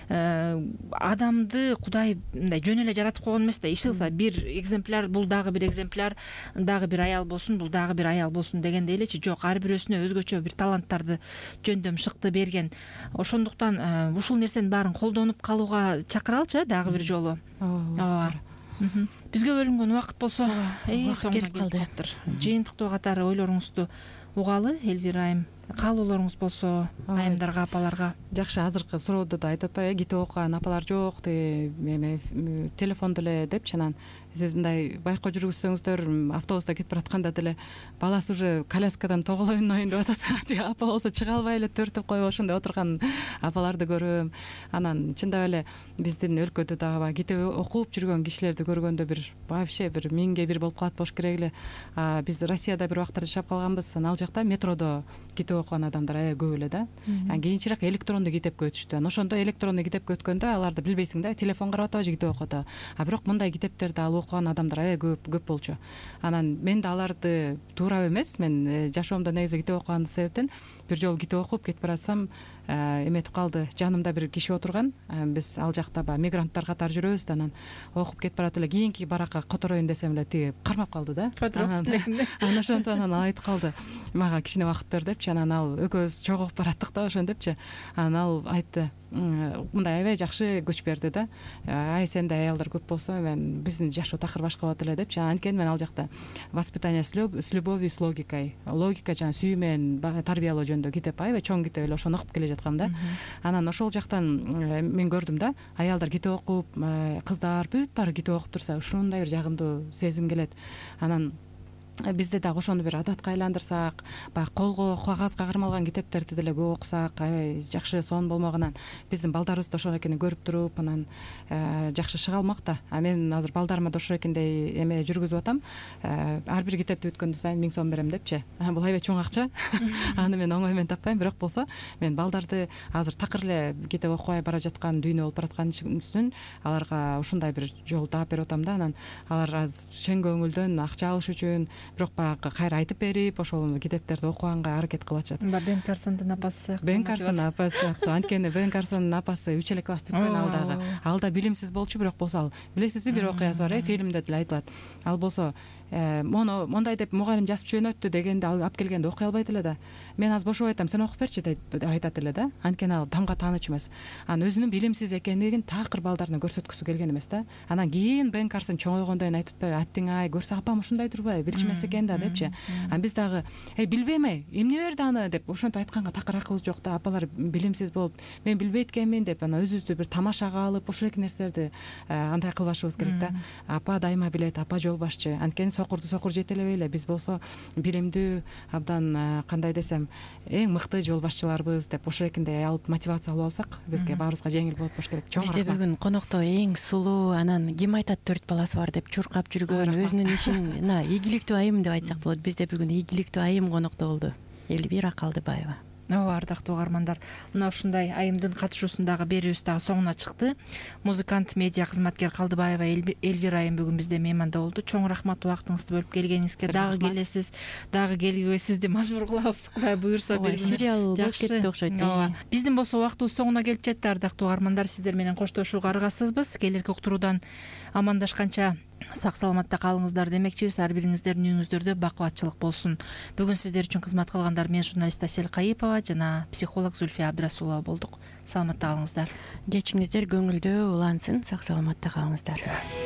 адамды Кудай мындай жөн эле жаратып койгон эмес да. Иш кылса бир экземпляр, бул дагы бир экземпляр, дагы бир аял болсун, бул дагы бир аял болсун дегендей элечи. Жок, ар бирөөсүнө өзгөчө бир таланттарды, жөндөм шыкты берген. Ошондуктан ушул нерсенин баарын колдонуп калууга чакыралчы дагы бир жолу. Ооба. бизге бөлүнгөн убакыт болсо убакыт келип калды. жыйынтыктоо катары ойлоруңузду угалы. Элвира айым, каалоолоруңуз болсо айымдарга, апаларга. Жакшы, азыркы суроодо да айтып атпайбы, китеп окуган апалар жок, эме телефондо эле депчи. Анан сиз мындай байкоо жүргүзсөңүздөр, автобуста кетип баратканда деле баласы уже коляскадан тоголойн ойнойн деп атат. Апа болсо чыга албай эле төртүп коюп ошондой отурган апаларды көрөм. Анан чындап эле биздин өлкөдө дагы баягы китеп окуп жүргөн кишилерди көргөндө бир вообще бир миңге бир болуп калат болуш керек эле. Биз Россияда бир убактар жашап калганбыз. Анан ал жакта метродо китеп окуган адамдар аябай көп эле да. Кийинчерээк электрондуу китепке өтүштү. Анан ошондо электрондуу китепке өткөндө аларды билбейсиң да, телефон карап атабы же китеп окуп атабы. Бирок мындай китептерди алып окуган адамдар аябай көп болчу. Анан мен да аларды туура эмес, мен жашоомдо негизи китеп окуган себептен бир жолу китеп окуп кетип баратсам, эметип калды. Жанымда бир киши отурган. Биз ал жакта баягы мигранттар катары жүрөбүз да, анан окуп кетип баратып эле кийинки баракка котороюн десем эле тиги кармап калды да. Анан ошондон анан айтып калды, мага кичине убакыт бер депчи. Анан ал экөөбүз чогулуп бараттык да ошентипчи. Анан ал айтты, мындай аябай жакшы күч берди да. Сенде аялдар көп болсо, мен биздин жашоо такыр башка болот эле депчи. Анткени мен ал жакта воспитание с любовью, с логикой, логика жана сүйүү менен тарбиялоо жөнүндө китеп, аябай чоң китеп эле, ошону окуп келе жаткам да. Анан ошол жактан мен көрдүм да, аялдар китеп окуп, кыздар бүт баары китеп окуп турса, ушундай бир жагымдуу сезим келет. Анан бизде дагы ошону бир адатка айландырсак, баягы колго, кагазга кармалган китептерди деле көп окусак, жакшы сонун болмогунан биздин балдарыбыз да ошол экенин көрүп туруп, анан жакшы чыга алмак да. Мен азыр балдарыма да ошол экендей эме жүргүзүп атам. Ар бир китепти бүткөндөн сайын 1000 сом берем депчи. Бул аябай чоң акча. Аны мен оңой менен таппайм, бирок болсо мен балдарды азыр такыр эле китеп окубай бара жаткан дүйнө болуп бараткан үчүн аларга ушундай бир жол таап берип атам да. Анан алар чын көңүлдөн акча алыш үчүн, бирок баягы кайра айтып берип, ошол китептерди окуганга аракет кылып атышат. Бен Карсондун апасы. Бен Карсон апасы сыяктуу. Анткени Бен Карсондун апасы 3 эле классты бүткөн ал дагы. Ал да билимсиз болчу, бирок болсо ал, билесизби, бир окуясы бар, фильмде деле айтылат. Ал болсо мону мондай деп мугалим жазып жөнөттү дегенде алып келгенде окуй албайт эле да. Мен азыр бошоп айтам, сен окуп берчи деп айтат эле да. Анткени ал тамга тааныч эмес. Анан өзүнүн билимсиз экендигин такыр балдарына көрсөткүсү келген эмес да. Анан кийин Бен Карсон чоңойгондон кийин айтып атпайбы, аттиң ай, көрсө апам ушундай турбайбы, билчү эмес экен да депчи. Анан биз дагы билбейм, эмне берди аны деп ошентип айтканга такыр акыл жок да. Апалар билимсиз болуп, мен билбейт экенмин деп анан өзүбүздү бир тамашага алып, ошол эки нерселерди андай кылбашыбыз керек да. Апа дайыма билет, апа жол башчы. Анткени сокурду сокур жетелебей эле, биз болсо билимдүү, абдан кандай десем, эң мыкты жол башчыларбыз деп ошол экендей алып мотивация алып алсак, бизге баарыбызга жеңил болуп болуш керек. Бизде бүгүн конокто эң сулуу, анан ким айтат 4 баласы бар деп чуркап жүргөн, өзүнүн ишин ийгиликтүү айым деп айтсак болот. Бизде бүгүн ийгиликтүү айым конокто болду. Элвира Калдыбаева. Ардактуу угармандар, мына ушундай айымдын катышуусундагы берүүбүз дагы соңуна чыкты. Музыкант, медиа кызматкер Калдыбаева Элвира айым бүгүн бизде мейманда болду. Чоң рахмат убактыңызды бөлүп келгениңизге. Дагы келесиз, дагы келүүгө сизди мажбур кылабыз, Кудай буюрса. Сериал болуп кетти окшойт. Биздин болсо убактыбыз соңуна келип жетти. Ардактуу угармандар, сиздер менен коштошууга аргасызбыз. Келерки уктуруудан амандашканча сак саламатта калыңыздар демекчибиз. Ар бириңиздердин үйүңүздөрдө бакубатчылык болсун. Бүгүн сиздер үчүн кызмат кылгандар мен журналист Асель Кайыпова жана психолог Зульфия Абдрасулова болдук. Саламатта калыңыздар. Кечиңиздер көңүлдүү улансын, сак саламатта калыңыздар.